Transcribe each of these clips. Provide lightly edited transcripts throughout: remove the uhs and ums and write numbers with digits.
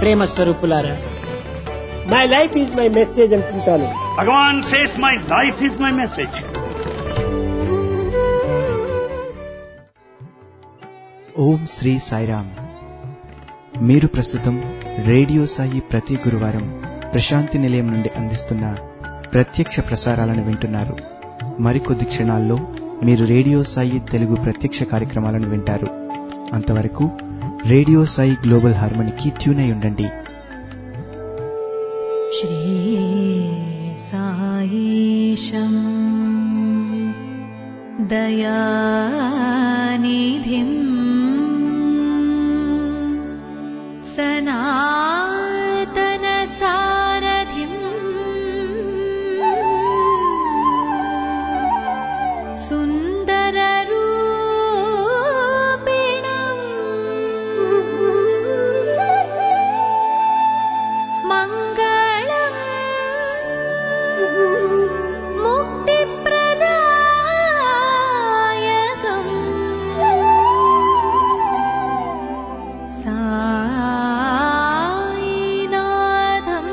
ప్రేమ స్వరూపులారా, my life is my message అంటుంటాను. Bhagavan says my life is my message. Om Sri Sairam. మీరు ప్రస్తుతం రేడియో సాయి ప్రతి గురువారం ప్రశాంతి నిలయం నుండి అందిస్తున్న ప్రత్యక్ష ప్రసారాలను వింటున్నారు. మరికొద్ది క్షణాల్లో మీరు రేడియో సాయి తెలుగు ప్రత్యక్ష కార్యక్రమాలను వింటారు. అంతవరకు రేడియో సాయి గ్లోబల్ హార్మనీకి ట్యూన్ అయి ఉండండి. శ్రీ సాయిశం దయానిధిం సనాతన సారథిం సుందర రూపిణం మంగళం ముక్తిప్రదాయకం సాయినాథం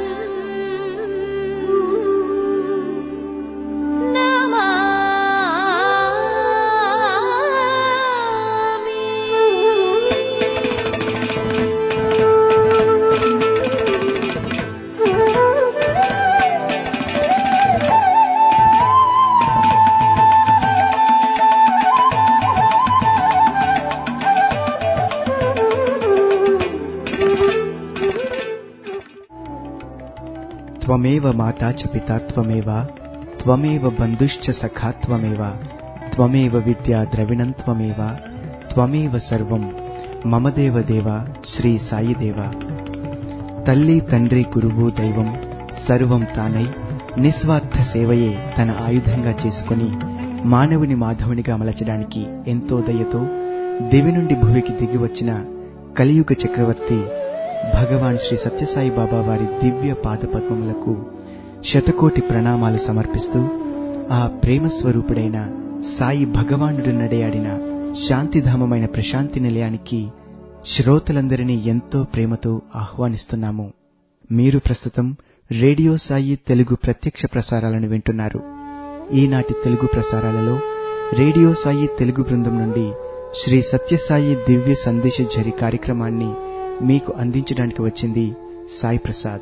నమామి. త్వమేవ మాతా చ పితా త్వమేవ త్వమేవ బంధుశ్చ సఖా త్వమేవ త్వమేవ విద్యా ద్రవిణం త్వమేవ త్వమేవ సర్వం మమ దేవ దేవ శ్రీ సాయి దేవ. తల్లి తండ్రి గురువు దైవం సర్వం తానై నిస్వార్థ సేవయే తన ఆయుధంగా చేసుకుని మానవుని మాధవునిగా మలచడానికి ఎంతో దయతో దివి నుండి భువికి దిగివచ్చిన కలియుగ చక్రవర్తి భగవాన్ శ్రీ సత్యసాయి బాబా వారి దివ్య పాదపద్మములకు శతకోటి ప్రణామాలు సమర్పిస్తూ, ఆ ప్రేమ స్వరూపుడైన సాయి భగవానుడు నడయాడిన శాంతిధామమైన ప్రశాంతి నిలయానికి శ్రోతలందరినీ ఎంతో ప్రేమతో ఆహ్వానిస్తున్నాము. మీరు ప్రస్తుతం రేడియో సాయి తెలుగు ప్రత్యక్ష ప్రసారాలను వింటున్నారు. ఈనాటి తెలుగు ప్రసారాలలో రేడియో సాయి తెలుగు బృందం నుండి శ్రీ సత్యసాయి దివ్య సందేశ ఝరి కార్యక్రమాన్ని మీకు అందించడానికి వచ్చింది సాయి ప్రసాద్.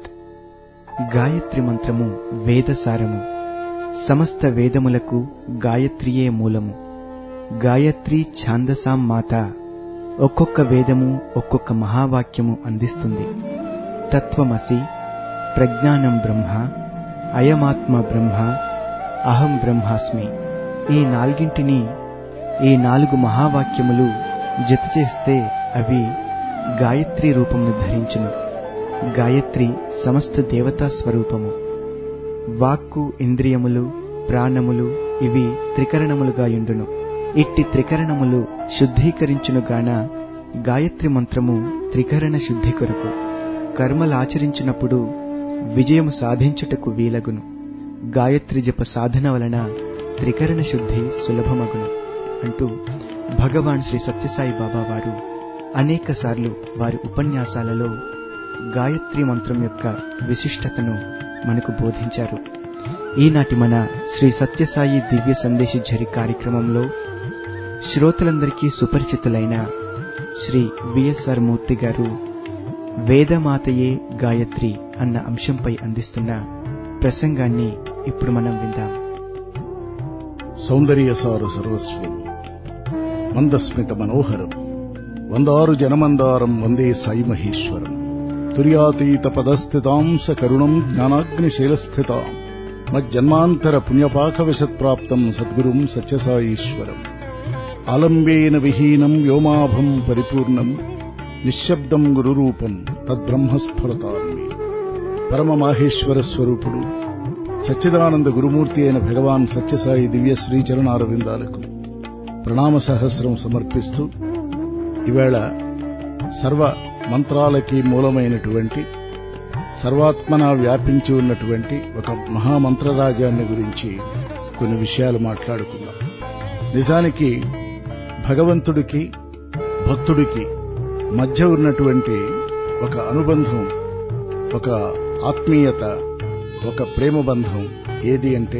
గాయత్రి మంత్రము వేదసారము. సమస్త వేదములకు గాయత్రియే మూలము. గాయత్రి ఛాందసాం మాత. ఒక్కొక్క వేదము ఒక్కొక్క మహావాక్యము అందిస్తుంది. తత్వమసి, ప్రజ్ఞానం బ్రహ్మ, అయమాత్మ బ్రహ్మ, అహం బ్రహ్మాస్మి. ఈ నాలుగింటిని, ఈ 4 మహావాక్యములు జత చేస్తే అవి గాయత్రి రూపమును ధరించును. గాయత్రి సమస్త దేవతా స్వరూపము. వాక్కు, ఇంద్రియములు, ప్రాణములు ఇవి త్రికరణములుగా యుండును. ఇట్టి త్రికరణములు శుద్ధీకరించునుగాన గాయత్రి మంత్రము త్రికరణ శుద్ధి కొరకు కర్మలాచరించినప్పుడు విజయము సాధించుటకు వీలగును. గాయత్రి జప సాధన వలన త్రికరణ శుద్ధి సులభమగును అంటూ భగవాన్ శ్రీ సత్యసాయి బాబా వారు అనేక సార్లు వారి ఉపన్యాసాలలో గాయత్రి మంత్రం యొక్క విశిష్టతను మనకు బోధించారు. ఈనాటి మన శ్రీ సత్యసాయి దివ్య సందేశ ఝరి కార్యక్రమంలో శ్రోతలందరికీ సుపరిచితులైన శ్రీ విఎస్ఆర్ మూర్తి గారు వేదమాతయే గాయత్రి అన్న అంశంపై అందిస్తున్న ప్రసంగాన్ని ఇప్పుడు మనం విందాం. సౌందర్యసార సర్వస్వం మందస్మిత మనోహరం వందారు జనమందారం వందే సాయి మహేశ్వరం. తుర్యాతీత పదస్థితాం స కరుణం జ్ఞానాగ్నిశైలస్థితాం మజ్జన్మాంతర పుణ్యపాకవశత్ప్రాప్తం సద్గురుం సత్యసాయీశ్వరం. ఆలంబేన విహీనం వ్యోమాభం పరిపూర్ణం నిశ్శబ్దం గురురూపం తద్బ్రహ్మస్ఫురతామి. పరమ మాహేశ్వర స్వరూపుడు సచ్చిదానంద గురుమూర్తి అయిన భగవాన్ సత్యసాయి దివ్య శ్రీచరణారవిందాలకు ప్రణామ సహస్రం సమర్పిస్తూ, ఈవేళ సర్వ మంత్రాలకి మూలమైనటువంటి సర్వాత్మనా వ్యాపించి ఉన్నటువంటి ఒక మహామంత్రరాజాన్ని గురించి కొన్ని విషయాలు మాట్లాడుకుందాం. నిజానికి భగవంతుడికి భక్తుడికి మధ్య ఉన్నటువంటి ఒక అనుబంధం, ఒక ఆత్మీయత, ఒక ప్రేమ బంధం ఏది అంటే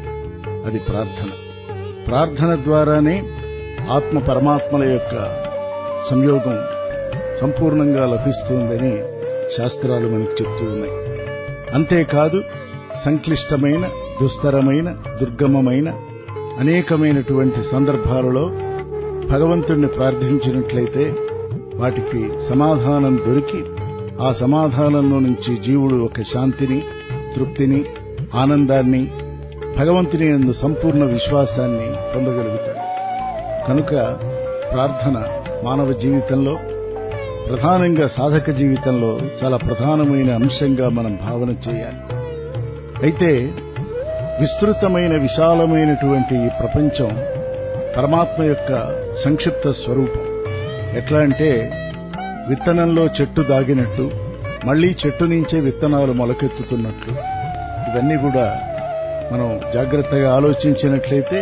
అది ప్రార్థన. ప్రార్థన ద్వారానే ఆత్మ పరమాత్మల యొక్క సంయోగం సంపూర్ణంగా లభిస్తుందని శాస్త్రాలు మనకు చెప్తూ ఉన్నాయి. అంతేకాదు సంక్లిష్టమైన, దుస్తరమైన, దుర్గమమైన అనేకమైనటువంటి సందర్భాలలో భగవంతుణ్ణి ప్రార్థించినట్లయితే వాటికి సమాధానం దొరికి ఆ సమాధానంలో నుంచి జీవుడు ఒక శాంతిని, తృప్తిని, ఆనందాన్ని, భగవంతుని యందు సంపూర్ణ విశ్వాసాన్ని పొందగలుగుతాడు. కనుక ప్రార్థన మానవ జీవితంలో, ప్రధానంగా సాధక జీవితంలో చాలా ప్రధానమైన అంశంగా మనం భావన చేయాలి. అయితే విస్తృతమైన, విశాలమైనటువంటి ఈ ప్రపంచం పరమాత్మ యొక్క సంక్షిప్త స్వరూపం. ఎట్లా అంటే విత్తనంలో చెట్టు దాగినట్టు, మళ్లీ చెట్టు నుంచే విత్తనాలు మొలకెత్తుతున్నట్లు, ఇవన్నీ కూడా మనం జాగ్రత్తగా ఆలోచించినట్లయితే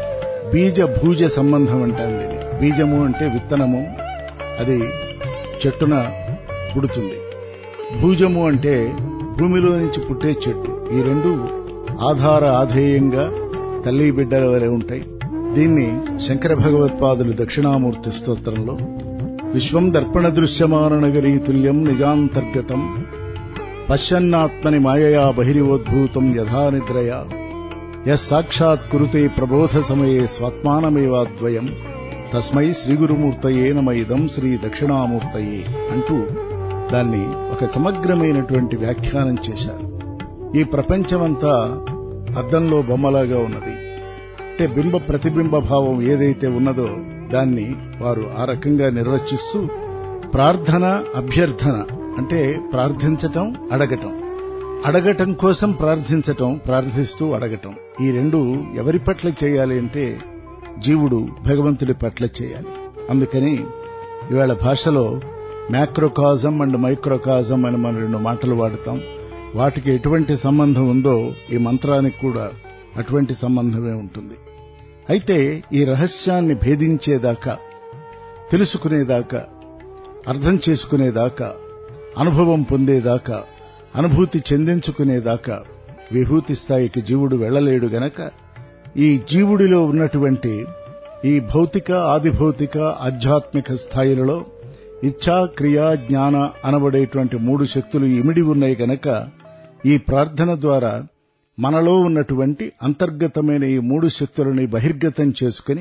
బీజ భూజ సంబంధం అంటాం. బీజము అంటే విత్తనము, అది చెట్టున పుడుతుంది. భూజము అంటే భూమిలో నుంచి పుట్టే చెట్టు. ఈ రెండు ఆధార ఆధేయంగా తల్లి బిడ్డల వలె ఉంటాయి. దీన్ని శంకర భగవత్పాదులు దక్షిణామూర్తి స్తోత్రంలో విశ్వం దర్పణ దృశ్యమాననగరీ తుల్యం నిజాంతర్గతం పశ్యన్నాత్మని మాయయా బహిరివోద్భూతం యథా నిద్రయా యస్సాక్షాత్ కురుతే ప్రబోధ సమయే స్వాత్మానమేవాద్వయం తస్మై శ్రీగురుమూర్తయే నమ ఇదం శ్రీ దక్షిణామూర్తయే అంటూ దాన్ని ఒక సమగ్రమైనటువంటి వ్యాఖ్యానం చేశారు. ఈ ప్రపంచమంతా అద్దంలో బొమ్మలాగా ఉన్నది. అంటే బింబ ప్రతిబింబ భావం ఏదైతే ఉన్నదో దాన్ని వారు ఆ రకంగా నిర్వచిస్తూ ప్రార్థన, అభ్యర్థన అంటే ప్రార్థించటం, అడగటం, అడగటం కోసం ప్రార్థించటం, ప్రార్థిస్తూ అడగటం, ఈ రెండు ఎవరి పట్ల చేయాలి అంటే జీవుడు భగవంతుడి పట్ల చేయాలి. అందుకని ఇవాళ భాషలో మ్యాక్రోకాజం అండ్ మైక్రోకాజం అని మనం రెండు మాటలు వాడతాం. వాటికి ఎటువంటి సంబంధం ఉందో ఈ మంత్రానికి కూడా అటువంటి సంబంధమే ఉంటుంది. అయితే ఈ రహస్యాన్ని భేదించేదాకా, తెలుసుకునేదాకా, అర్థం చేసుకునేదాకా, అనుభవం పొందేదాకా, అనుభూతి చెందించుకునేదాకా విభూతి స్థాయికి జీవుడు వెళ్లలేడు గనక ఈ జీవుడిలో ఉన్నటువంటి ఈ భౌతిక, ఆదిభౌతిక, ఆధ్యాత్మిక స్థాయిలలో ఇచ్ఛా, క్రియా, జ్ఞాన అనబడేటువంటి మూడు శక్తులు ఇమిడి ఉన్నాయి గనక ఈ ప్రార్థన ద్వారా మనలో ఉన్నటువంటి అంతర్గతమైన ఈ మూడు శక్తులని బహిర్గతం చేసుకుని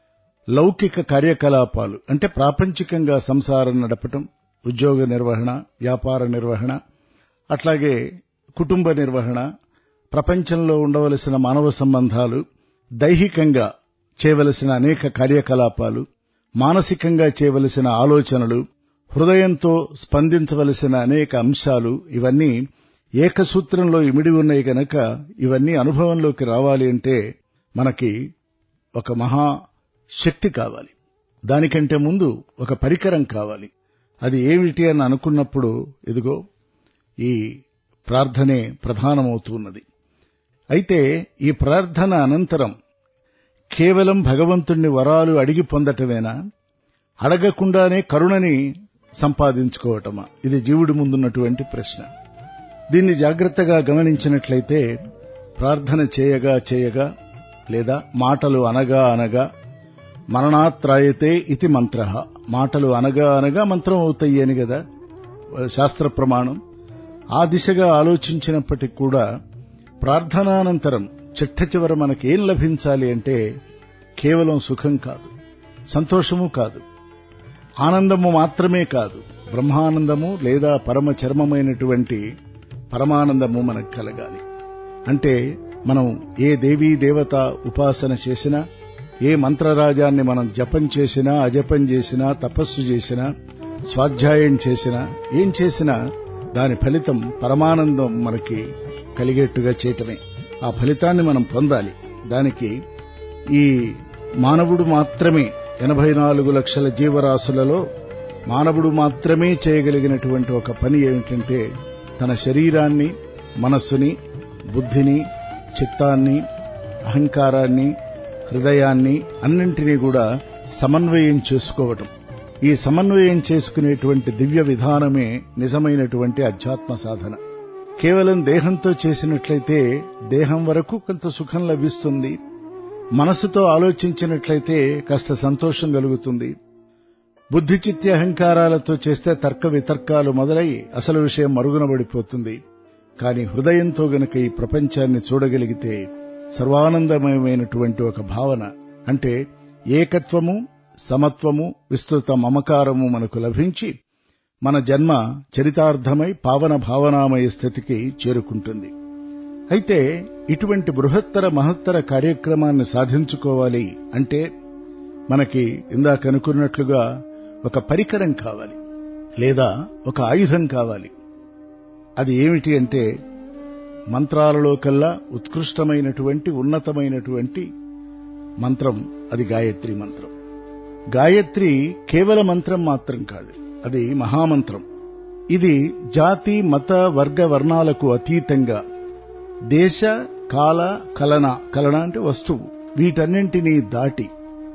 లౌకిక కార్యకలాపాలు అంటే ప్రాపంచికంగా సంసారం నడపటం, ఉద్యోగ నిర్వహణ, వ్యాపార నిర్వహణ, అట్లాగే కుటుంబ నిర్వహణ, ప్రపంచంలో ఉండవలసిన మానవ సంబంధాలు, దైహికంగా చేయవలసిన అనేక కార్యకలాపాలు, మానసికంగా చేయవలసిన ఆలోచనలు, హృదయంతో స్పందించవలసిన అనేక అంశాలు, ఇవన్నీ ఏకసూత్రంలో ఇమిడి ఉన్నాయి గనక ఇవన్నీ అనుభవంలోకి రావాలి అంటే మనకి ఒక మహాశక్తి కావాలి. దానికంటే ముందు ఒక పరికరం కావాలి. అది ఏమిటి అని అనుకున్నప్పుడు ఇదిగో ఈ ప్రార్థనే ప్రధానమవుతున్నది. అయితే ఈ ప్రార్థన అనంతరం కేవలం భగవంతుణ్ణి వరాలు అడిగి పొందటమేనా, అడగకుండానే కరుణని సంపాదించుకోవటమా? ఇది జీవుడి ముందున్నటువంటి ప్రశ్న. దీన్ని జాగ్రత్తగా గమనించినట్లయితే ప్రార్థన చేయగా చేయగా లేదా మాటలు అనగా అనగా మరణాత్రాయతే ఇతి మంత్రః, మాటలు అనగా అనగా మంత్రం అవుతాయి అని కదా శాస్త్ర ప్రమాణం. ఆ దిశగా ఆలోచించినప్పటికీ కూడా ప్రార్థనానంతరం చిట్ట చివర మనకేం లభించాలి అంటే కేవలం సుఖం కాదు, సంతోషము కాదు, ఆనందము మాత్రమే కాదు, బ్రహ్మానందము లేదా పరమ చర్మమైనటువంటి పరమానందము మనకు కలగాలి. అంటే మనం ఏ దేవీ దేవత ఉపాసన చేసినా, ఏ మంత్రరాజాన్ని మనం జపం చేసినా, అజపం చేసినా, తపస్సు చేసినా, స్వాధ్యాయం చేసినా, ఏం చేసినా దాని ఫలితం పరమానందం మనకి కలిగేట్టుగా చేయటమే. ఆ ఫలితాన్ని మనం పొందాలి. దానికి ఈ మానవుడు మాత్రమే 84 లక్షల జీవరాశులలో మానవుడు మాత్రమే చేయగలిగినటువంటి ఒక పని ఏమిటంటే తన శరీరాన్ని, మనస్సుని, బుద్ధిని, చిత్తాన్ని, అహంకారాన్ని, హృదయాన్ని అన్నింటినీ కూడా సమన్వయం చేసుకోవటం. ఈ సమన్వయం చేసుకునేటువంటి దివ్య విధానమే నిజమైనటువంటి అధ్యాత్మ సాధన. కేవలం దేహంతో చేసినట్లయితే దేహం వరకు కొంత సుఖం లభిస్తుంది, మనసుతో ఆలోచించినట్లయితే కాస్త సంతోషం కలుగుతుంది. బుద్ధి చిత్త అహంకారాలతో చేస్తే తర్క వితర్కాలు మొదలై అసలు విషయం మరుగునబడిపోతుంది. కానీ హృదయంతో గనక ఈ ప్రపంచాన్ని చూడగలిగితే సర్వానందమయమైనటువంటి ఒక భావన, అంటే ఏకత్వము, సమత్వము, విస్తృత మమకారము మనకు లభించి మన జన్మ చరితార్థమై పావన భావనామయ స్థితికి చేరుకుంటుంది. అయితే ఇటువంటి బృహత్తర మహత్తర కార్యక్రమాన్ని సాధించుకోవాలి అంటే మనకి ఇందాక అనుకున్నట్లుగా ఒక పరికరం కావాలి, లేదా ఒక ఆయుధం కావాలి. అది ఏమిటి అంటే మంత్రాలలో కల్లా ఉత్కృష్టమైనటువంటి ఉన్నతమైనటువంటి మంత్రం అది గాయత్రి మంత్రం. గాయత్రి కేవల మంత్రం మాత్రం కాదు, అది మహామంత్రం. ఇది జాతి మత వర్గ వర్ణాలకు అతీతంగా దేశ కాల కలన అంటే వస్తువు వీటన్నింటినీ దాటి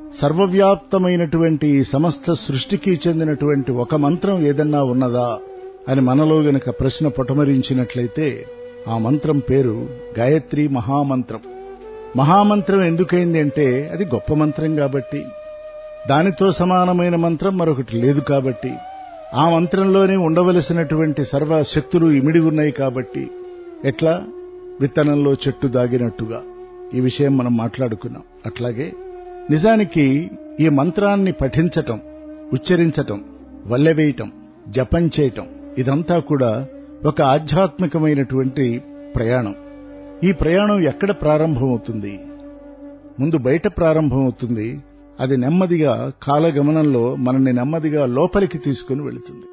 సర్వవ్యాప్తమైనటువంటి ఈ సమస్త సృష్టికి చెందినటువంటి ఒక మంత్రం ఏదన్నా ఉన్నదా అని మనలో గనక ప్రశ్న పొటమరించినట్లయితే ఆ మంత్రం పేరు గాయత్రి మహామంత్రం. మహామంత్రం ఎందుకైంది అంటే అది గొప్ప మంత్రం కాబట్టి, దానితో సమానమైన మంత్రం మరొకటి లేదు కాబట్టి, ఆ మంత్రంలోనే ఉండవలసినటువంటి సర్వశక్తులు ఇమిడి ఉన్నాయి కాబట్టి, ఎట్లా విత్తనంలో చెట్టు దాగినట్టుగా ఈ విషయం మనం మాట్లాడుకున్నాం. అట్లాగే నిజానికి ఈ మంత్రాన్ని పఠించటం, ఉచ్చరించటం, వల్లెవేయటం, జపం చేయటం ఇదంతా కూడా ఒక ఆధ్యాత్మికమైనటువంటి ప్రయాణం. ఈ ప్రయాణం ఎక్కడ ప్రారంభమవుతుంది? ముందు బయట ప్రారంభమవుతుంది. అది నెమ్మదిగా కాలగమనంలో మనల్ని నెమ్మదిగా లోపలికి తీసుకుని వెళుతుంది.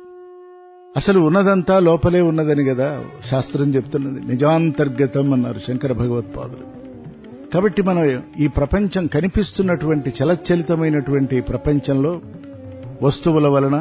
అసలు ఉన్నదంతా లోపలే ఉన్నదని కదా శాస్త్రం చెప్తున్నది. నిజాంతర్గతం అన్నారు శంకర భగవత్పాదులు. కాబట్టి మనం ఈ ప్రపంచం కనిపిస్తున్నటువంటి చలచలితమైనటువంటి ప్రపంచంలో వస్తువుల వలన,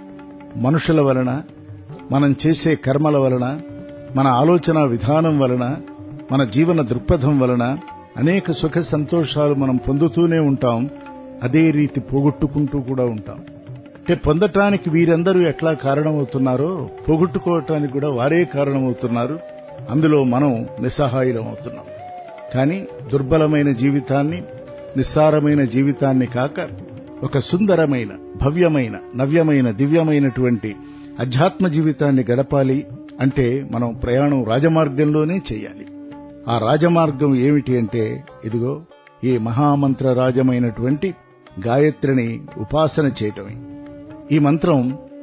మనుషుల వలన, మనం చేసే కర్మల వలన, మన ఆలోచన విధానం వలన, మన జీవన దృక్పథం వలన అనేక సుఖ సంతోషాలు మనం పొందుతూనే ఉంటాం. అదే రీతి పోగొట్టుకుంటూ కూడా ఉంటాం. అంటే పొందటానికి వీరందరూ ఎట్లా కారణమవుతున్నారో పోగొట్టుకోవటానికి కూడా వారే కారణమవుతున్నారు. అందులో మనం నిస్సహాయులం అవుతున్నాం. కానీ దుర్బలమైన జీవితాన్ని, నిస్సారమైన జీవితాన్ని కాక ఒక సుందరమైన, భవ్యమైన, నవ్యమైన, దివ్యమైనటువంటి అధ్యాత్మ జీవితాన్ని గడపాలి అంటే మనం ప్రయాణం రాజమార్గంలోనే చేయాలి. ఆ రాజమార్గం ఏమిటి అంటే ఇదిగో ఈ మహామంత్ర రాజమైనటువంటి గాయత్రిని ఉపాసన చేయటమే. ఈ మంత్రం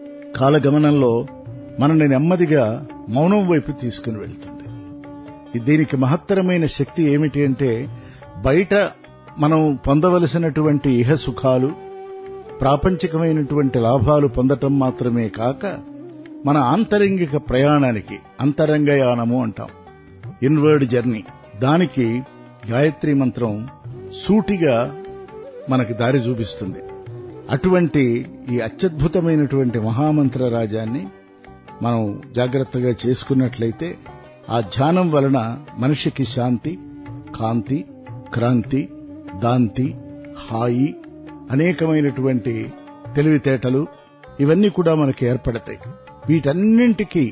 కాలగమనంలో మనల్ని నెమ్మదిగా మౌనం వైపు తీసుకుని వెళ్తుంది. దీనికి మహత్తరమైన శక్తి ఏమిటి అంటే బయట మనం పొందవలసినటువంటి ఇహ సుఖాలు, ప్రాపంచికమైనటువంటి లాభాలు పొందటం మాత్రమే కాక మన ఆంతరంగిక ప్రయాణానికి అంతరంగయానము అంటాం, ఇన్వర్డ్ జర్నీ, దానికి గాయత్రి మంత్రం సూటిగా మనకి దారి చూపిస్తుంది. అటువంటి ఈ అత్యద్భుతమైనటువంటి మహామంత్ర రాజాన్ని మనం జాగ్రత్తగా చేసుకున్నట్లయితే ఆ ధ్యానం వలన మనిషికి శాంతి, కాంతి, క్రాంతి, దాంతి, హాయి, అనేకమైనటువంటి తెలివితేటలు ఇవన్నీ కూడా మనకి ఏర్పడతాయి. వీటన్నింటికీ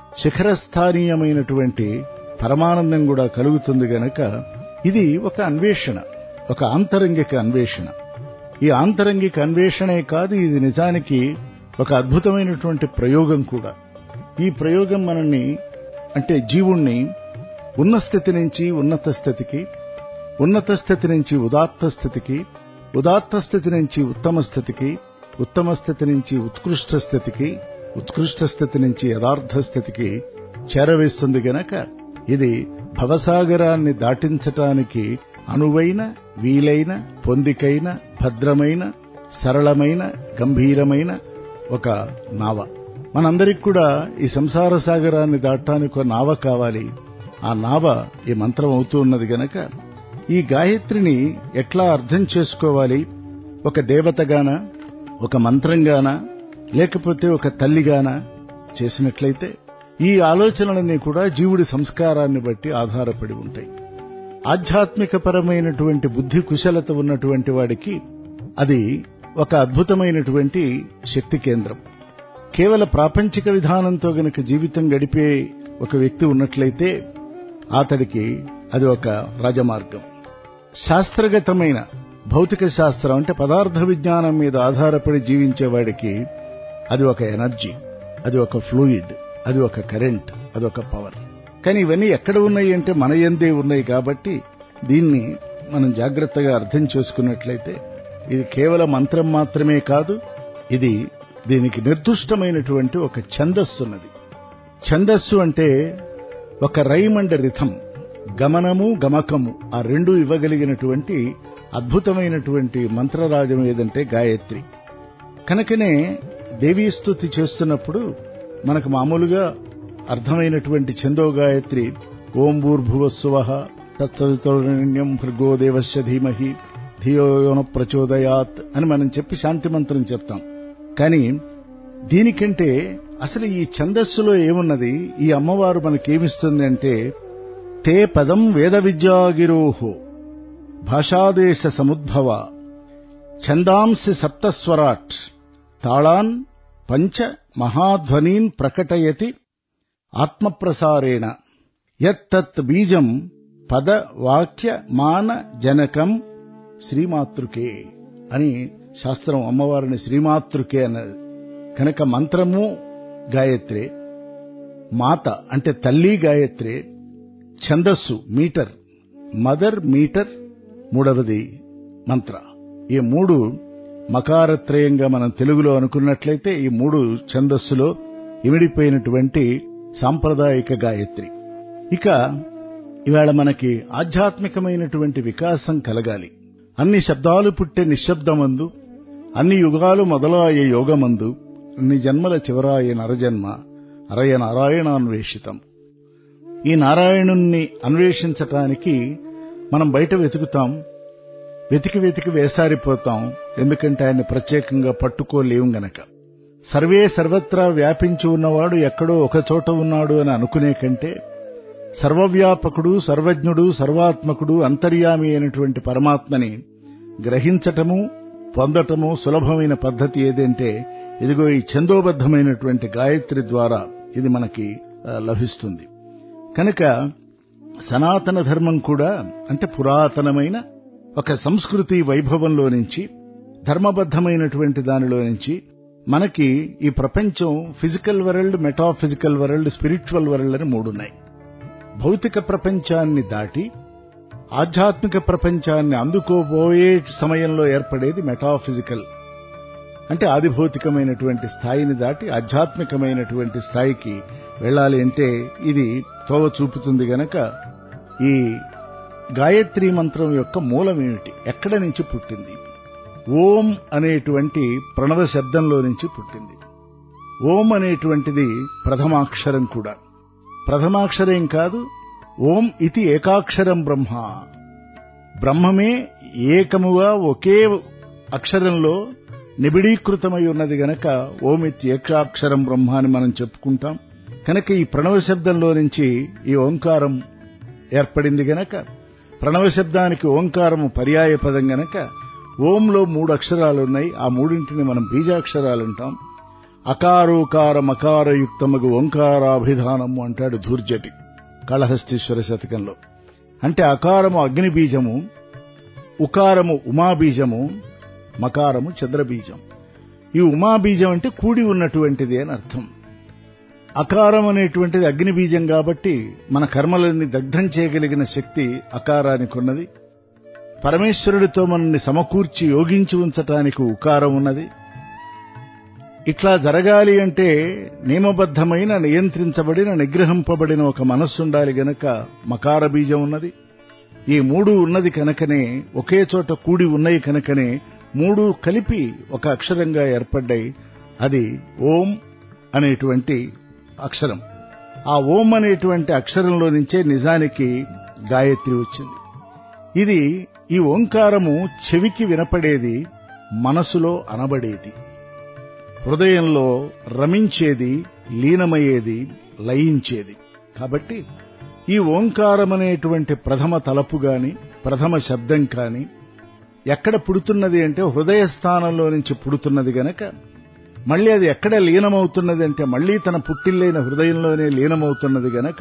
శిఖరస్థానీయమైనటువంటి పరమానందం కూడా కలుగుతుంది గనక ఇది ఒక అన్వేషణ, ఒక ఆంతరంగిక అన్వేషణ. ఈ ఆంతరంగిక అన్వేషణే కాదు, ఇది నిజానికి ఒక అద్భుతమైనటువంటి ప్రయోగం కూడా. ఈ ప్రయోగం మనల్ని, అంటే జీవుణ్ణి ఉన్న స్థితి నుంచి ఉన్నత స్థితికి, ఉన్నత స్థితి నుంచి ఉదాత్త స్థితికి, ఉదాత్త స్థితి నుంచి ఉత్తమ స్థితికి, ఉత్తమ స్థితి నుంచి ఉత్కృష్ట స్థితికి, ఉత్కృష్ట స్థితి నుంచి యథార్థ స్థితికి చేరవేస్తుంది గనక ఇది భవసాగరాన్ని దాటించటానికి అనువైన, వీలైన, పొందికైన, భద్రమైన, సరళమైన, గంభీరమైన ఒక నావ. మనందరికి కూడా ఈ సంసార సాగరాన్ని దాటడానికి ఒక నావ కావాలి. ఆ నావ ఈ మంత్రం అవుతూ ఉన్నది గనక ఈ గాయత్రిని ఎట్లా అర్థం చేసుకోవాలి? ఒక దేవతగానా, ఒక మంత్రంగానా, లేకపోతే ఒక తల్లిగానా చేసినట్లయితే ఈ ఆలోచనలన్నీ కూడా జీవుడి సంస్కారాన్ని బట్టి ఆధారపడి ఉంటాయి. ఆధ్యాత్మికపరమైనటువంటి బుద్ధి కుశలత ఉన్నటువంటి వాడికి అది ఒక అద్భుతమైనటువంటి శక్తి కేంద్రం. కేవల ప్రాపంచిక విధానంతో గనక జీవితం గడిపే ఒక వ్యక్తి ఉన్నట్లయితే అతడికి అది ఒక రాజమార్గం. శాస్త్రగతమైన భౌతిక శాస్త్రం అంటే పదార్థ విజ్ఞానం మీద ఆధారపడి జీవించేవాడికి అది ఒక ఎనర్జీ, అది ఒక ఫ్లూయిడ్, అది ఒక కరెంట్, అది ఒక పవర్. కానీ ఇవన్నీ ఎక్కడ ఉన్నాయి అంటే మన యందే ఉన్నాయి. కాబట్టి దీన్ని మనం జాగ్రత్తగా అర్థం చేసుకున్నట్లయితే ఇది కేవలం మంత్రం మాత్రమే కాదు, ఇది దీనికి నిర్దిష్టమైనటువంటి ఒక ఛందస్సు ఉన్నది. ఛందస్సు అంటే ఒక రైమ్ అండ్ రిథం, గమనము గమకము, ఆ రెండూ ఇవ్వగలిగినటువంటి అద్భుతమైనటువంటి మంత్రరాజం ఏదంటే గాయత్రి. కనుకనే దేవీ స్తుతి చేస్తున్నప్పుడు మనకు మామూలుగా అర్థమైనటువంటి ఛందో గాయత్రి ఓం భూర్భువస్సువః తత్సవితుర్వరేణ్యం భర్గో దేవస్య ధీమహి ధియో యో నః ప్రచోదయాత్ అని మనం చెప్పి శాంతి మంత్రం చెప్తాం. కానీ దీనికంటే అసలు ఈ ఛందస్సులో ఏమున్నది, ఈ అమ్మవారు మనకేమిస్తుంది అంటే తే పదం వేద విద్యాగిరోహో భాషాదేశ సముద్భవ ఛందాంసి సప్తస్వరాట్ తాళాన్ పంచ మహాధ్వనీన్ ప్రకటయతి ఆత్మప్రసారేణ యత్తత్ బీజం పద వాక్య మాన జనకం శ్రీమాతృకే అని శాస్త్రం అమ్మవారిని శ్రీమాతృకే అన్నది. కనుక మంత్రము గాయత్రే, మాత అంటే తల్లి గాయత్రే, ఛందస్సు మీటర్, మదర్ మీటర్, మూడవది మంత్ర. ఈ మూడు మకారత్రయంగా మనం తెలుగులో అనుకున్నట్లయితే ఈ మూడు ఛందస్సులో ఇమిడిపోయినటువంటి సాంప్రదాయిక గాయత్రి. ఇక ఇవాళ మనకి ఆధ్యాత్మికమైనటువంటి వికాసం కలగాలి. అన్ని శబ్దాలు పుట్టే నిశ్శబ్దమందు, అన్ని యుగాలు మొదలాయే యోగమందు, అన్ని జన్మల చివరాయే నరజన్మ అరయ నారాయణాన్వేషితం. ఈ నారాయణుణ్ణి అన్వేషించటానికి మనం బయట వెతుకుతాం, వెతికి వేసారిపోతాం. ఎందుకంటే ఆయన ప్రత్యేకంగా పట్టుకోలేం గనక. సర్వే సర్వత్రా వ్యాపించి ఉన్నవాడు ఎక్కడో ఒక చోట ఉన్నాడు అని అనుకునే కంటే సర్వవ్యాపకుడు, సర్వజ్ఞుడు, సర్వాత్మకుడు, అంతర్యామి అయినటువంటి పరమాత్మని గ్రహించటము, పొందటము సులభమైన పద్ధతి ఏదంటే ఇదిగో ఈ ఛందోబద్ధమైనటువంటి గాయత్రి ద్వారా ఇది మనకి లభిస్తుంది. కనుక సనాతన ధర్మం కూడా అంటే పురాతనమైన ఒక సంస్కృతి వైభవంలో నుంచి, ధర్మబద్ధమైనటువంటి దానిలో నుంచి మనకి ఈ ప్రపంచం physical world, metaphysical world, spiritual world అని మూడున్నాయి. భౌతిక ప్రపంచాన్ని దాటి ఆధ్యాత్మిక ప్రపంచాన్ని అందుకోబోయే సమయంలో ఏర్పడేది మెటాఫిజికల్ అంటే ఆదిభౌతికమైనటువంటి స్థాయిని దాటి ఆధ్యాత్మికమైనటువంటి స్థాయికి వెళ్ళాలి అంటే ఇది తోవ చూపుతుంది గనక ఈ గాయత్రీ మంత్రం యొక్క మూలమేమిటి, ఎక్కడి నుంచి పుట్టింది? ఓం అనేటువంటి ప్రణవ శబ్దంలో నుంచి పుట్టింది. ఓం అనేటువంటిది ప్రథమాక్షరం కూడా. ప్రథమాక్షరం కాదు, ఓం ఇతి ఏకాక్షరం బ్రహ్మ. బ్రహ్మమే ఏకముగా ఒకే అక్షరంలో నిబిడీకృతమై ఉన్నది గనక ఓం ఇతి ఏకాక్షరం బ్రహ్మ అని మనం చెప్పుకుంటాం. కనుక ఈ ప్రణవ శబ్దంలో నుంచి ఈ ఓంకారం ఏర్పడింది గనక, ప్రణవ శబ్దానికి ఓంకారము పర్యాయ పదం గనక ఓంలో 3 అక్షరాలున్నాయి. ఆ మూడింటిని మనం బీజాక్షరాలంటాం. అకారోకార మకారయుక్తమగు ఓంకారాభిధానము అంటాడు ధూర్జటి కాళహస్తీశ్వర శతకంలో. అంటే అకారము అగ్నిబీజము, ఉకారము ఉమాబీజము, మకారము చంద్రబీజం. ఈ ఉమాబీజం అంటే కూడి ఉన్నటువంటిది అని అర్థం. అకారం అనేటువంటిది అగ్నిబీజం కాబట్టి మన కర్మలన్నీ దగ్ధం చేయగలిగిన శక్తి అకారానికి ఉన్నది. పరమేశ్వరుడితో మనల్ని సమకూర్చి యోగించి ఉంచటానికి ఉకారం ఉన్నది. ఇట్లా జరగాలి అంటే నియమబద్ధమైన, నియంత్రించబడిన, నిగ్రహింపబడిన ఒక మనస్సు ఉండాలి గనక మకార బీజం ఉన్నది. ఈ 3 ఉన్నది కనుకనే, ఒకే చోట కూడి ఉన్నాయి కనుకనే 3 కలిపి ఒక అక్షరంగా ఏర్పడ్డాయి. అది ఓం అనేటువంటి అక్షరం. ఆ ఓం అనేటువంటి అక్షరంలో నుంచే నిజానికి గాయత్రి వచ్చింది. ఇది ఈ ఓంకారము చెవికి వినపడేది, మనసులో అనబడేది, హృదయంలో రమించేది, లీనమయ్యేది, లయించేది. కాబట్టి ఈ ఓంకారమనేటువంటి ప్రథమ తలపు గాని, ప్రథమ శబ్దం కాని ఎక్కడ పుడుతున్నది అంటే హృదయ స్థానంలో నుంచి పుడుతున్నది గనక మళ్ళీ అది ఎక్కడ లీనమవుతున్నది అంటే మళ్ళీ తన పుట్టిల్లైన హృదయంలోనే లీనమవుతున్నది గనక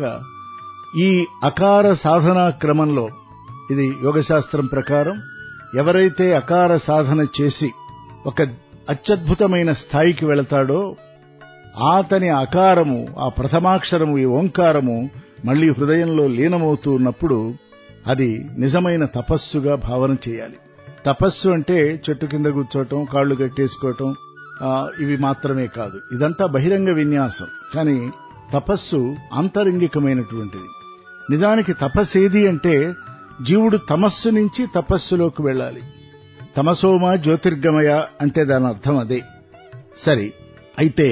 ఈ అకార సాధనా క్రమంలో ఇది యోగశాస్త్రం ప్రకారం ఎవరైతే అకార సాధన చేసి ఒక అత్యద్భుతమైన స్థాయికి వెళతాడో అతని అకారము, ఆ ప్రథమాక్షరము, ఈ ఓంకారము మళ్లీ హృదయంలో లీనమవుతూ ఉన్నప్పుడు అది నిజమైన తపస్సుగా భావన చేయాలి. తపస్సు అంటే చెట్టు కింద కూర్చోవటం, కాళ్లు కట్టేసుకోవటం ఇవి మాత్రమే కాదు. ఇదంతా బహిరంగ విన్యాసం. కానీ తపస్సు ఆంతరంగికమైనటువంటిది. నిజానికి తపస్సేది అంటే జీవుడు తమస్సు నుంచి తపస్సులోకి వెళ్ళాలి. తమసోమ జ్యోతిర్గమయ అంటే దాని అర్థం అదే. సరే, అయితే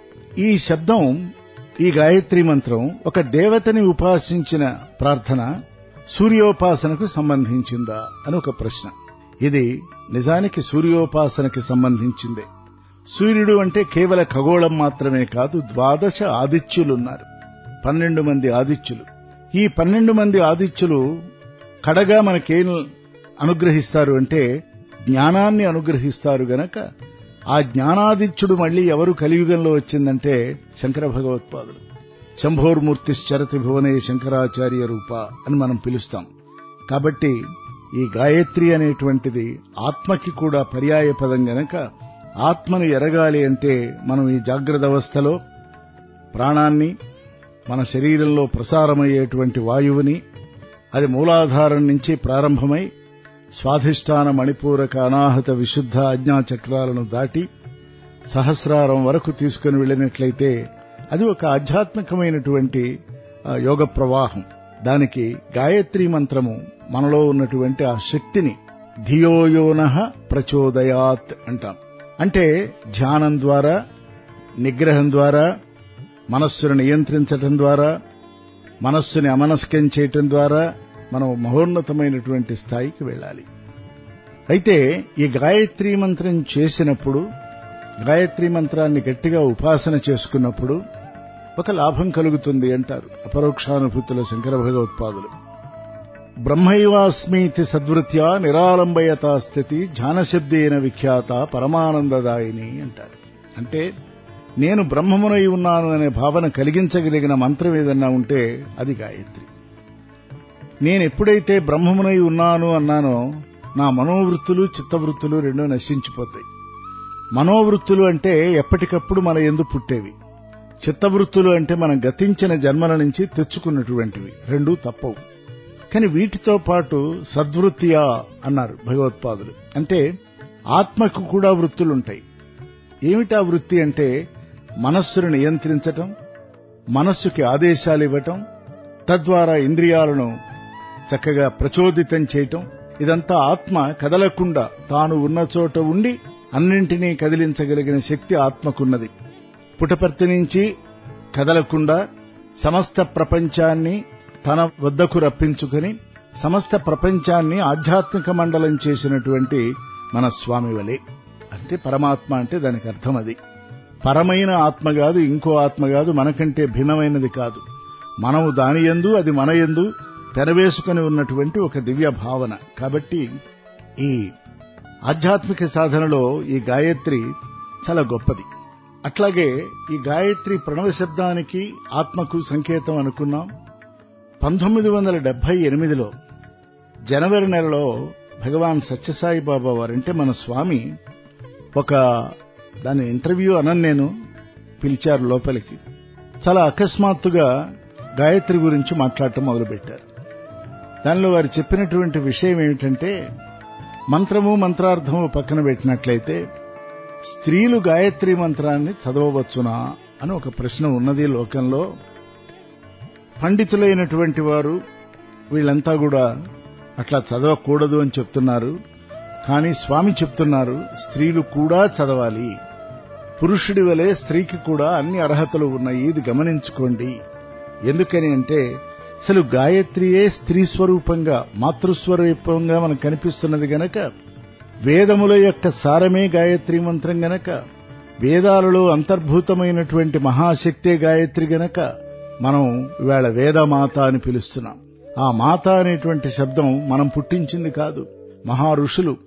ఈ శబ్దం, ఈ గాయత్రీ మంత్రం ఒక దేవతని ఉపాసించిన ప్రార్థన సూర్యోపాసనకు సంబంధించిందా అని ఒక ప్రశ్న. ఇది నిజానికి సూర్యోపాసనకి సంబంధించిందే. సూర్యుడు అంటే కేవల ఖగోళం మాత్రమే కాదు, 12 ఆదిత్యులున్నారు, 12 మంది ఆదిత్యులు. ఈ 12 మంది ఆదిత్యులు కడగా మనకేం అనుగ్రహిస్తారు అంటే జ్ఞానాన్ని అనుగ్రహిస్తారు గనక ఆ జ్ఞానాదిత్యుడు మళ్లీ ఎవరు కలియుగంలో వచ్చిందంటే శంకర భగవత్పాదులు. శంభోర్మూర్తిశ్చరతి భువనే శంకరాచార్య రూప అని మనం పిలుస్తాం. కాబట్టి ఈ గాయత్రి అనేటువంటిది ఆత్మకి కూడా పర్యాయ పదం గనక ఆత్మను ఎరగాలి అంటే మనం ఈ జాగ్రత్త అవస్థలో ప్రాణాన్ని, మన శరీరంలో ప్రసారమయ్యేటువంటి వాయువుని, అది మూలాధారం నుంచి ప్రారంభమై స్వాధిష్టాన మణిపూరక అనాహత విశుద్ధ ఆజ్ఞాచక్రాలను దాటి సహస్రారం వరకు తీసుకుని వెళ్ళినట్లయితే అది ఒక ఆధ్యాత్మికమైనటువంటి యోగ ప్రవాహం. దానికి గాయత్రీ మంత్రము మనలో ఉన్నటువంటి ఆ శక్తిని ధియోయోనః ప్రచోదయాత్ అంటాం. అంటే ధ్యానం ద్వారా, నిగ్రహం ద్వారా, మనస్సును నియంత్రించటం ద్వారా, మనస్సుని అమనస్కం చేయటం ద్వారా మనం మహోన్నతమైనటువంటి స్థాయికి వెళ్ళాలి. అయితే ఈ గాయత్రీ మంత్రం చేసినప్పుడు, గాయత్రీ మంత్రాన్ని గట్టిగా ఉపాసన చేసుకున్నప్పుడు ఒక లాభం కలుగుతుంది అంటారు అపరోక్షానుభూతుల శంకర భగవత్పాదులు. బ్రహ్మైవాస్మీతి సద్వృత్యా నిరాలంబయతా స్థితి ధ్యానశబ్దేన విఖ్యాత పరమానందదాయిని అంటారు. అంటే నేను బ్రహ్మమునై ఉన్నాను అనే భావన కలిగించగలిగిన మంత్రం ఏదన్నా ఉంటే అది గాయత్రి. నేనెప్పుడైతే బ్రహ్మమునై ఉన్నాను అన్నానో నా మనోవృత్తులు, చిత్తవృత్తులు రెండూ నశించిపోతాయి. మనోవృత్తులు అంటే ఎప్పటికప్పుడు మన యందు పుట్టేవి, చిత్తవృత్తులు అంటే మనం గతించిన జన్మల నుంచి తెచ్చుకున్నటువంటివి, రెండూ తప్పవు. కానీ వీటితో పాటు సద్వృత్తియా అన్నారు భగవత్పాదులు. అంటే ఆత్మకు కూడా వృత్తులుంటాయి. ఏమిటా వృత్తి అంటే మనస్సును నియంత్రించటం, మనస్సుకి ఆదేశాలు ఇవ్వటం, తద్వారా ఇంద్రియాలను చక్కగా ప్రచోదితం చేయటం. ఇదంతా ఆత్మ కదలకుండా తాను ఉన్న చోట ఉండి అన్నింటినీ కదిలించగలిగిన శక్తి ఆత్మకున్నది. పుటపర్తి నుంచి కదలకుండా సమస్త ప్రపంచాన్ని తన వద్దకు రప్పించుకుని సమస్త ప్రపంచాన్ని ఆధ్యాత్మిక మండలం చేసినటువంటి మన స్వామి వలె. అంటే పరమాత్మ అంటే దానికి అర్థం అది. పరమైన ఆత్మ కాదు, ఇంకో ఆత్మ కాదు, మనకంటే భిన్నమైనది కాదు. మనము దాని యందు, అది మన యందు పెనవేసుకుని ఉన్నటువంటి ఒక దివ్య భావన. కాబట్టి ఈ ఆధ్యాత్మిక సాధనలో ఈ గాయత్రి చాలా గొప్పది. అట్లాగే ఈ గాయత్రి ప్రణవ శబ్దానికి ఆత్మకు సంకేతం అనుకున్నాం. 1978లో జనవరి నెలలో భగవాన్ సత్యసాయి బాబా వారంటే మన స్వామి దాని ఇంటర్వ్యూ నేను పిలిచారు లోపలికి. చాలా అకస్మాత్తుగా గాయత్రి గురించి మాట్లాడటం మొదలుపెట్టారు. దానిలో వారు చెప్పినటువంటి విషయం ఏమిటంటే, మంత్రము మంత్రార్థము పక్కన పెట్టినట్లయితే స్త్రీలు గాయత్రి మంత్రాన్ని చదవవచ్చునా అని ఒక ప్రశ్న ఉన్నది లోకంలో. పండితులైనటువంటి వారు వీళ్ళంతా కూడా అట్లా చదవకూడదు అని చెప్తున్నారు. కానీ స్వామి చెప్తున్నారు స్త్రీలు కూడా చదవాలి. పురుషుడి వలె స్త్రీకి కూడా అన్ని అర్హతలు ఉన్నాయి, ఇది గమనించుకోండి. ఎందుకని అంటే అసలు గాయత్రియే స్త్రీ స్వరూపంగా, మాతృస్వరూపంగా మనకు కనిపిస్తున్నది గనక, వేదముల యొక్క సారమే గాయత్రీ మంత్రం గనక, వేదాలలో అంతర్భూతమైనటువంటి మహాశక్తే గాయత్రి గనక మనం ఇవాళ వేదమాత అని పిలుస్తున్నాం. ఆ మాత అనేటువంటి శబ్దం మనం పుట్టించింది కాదు. మహా ఋషులు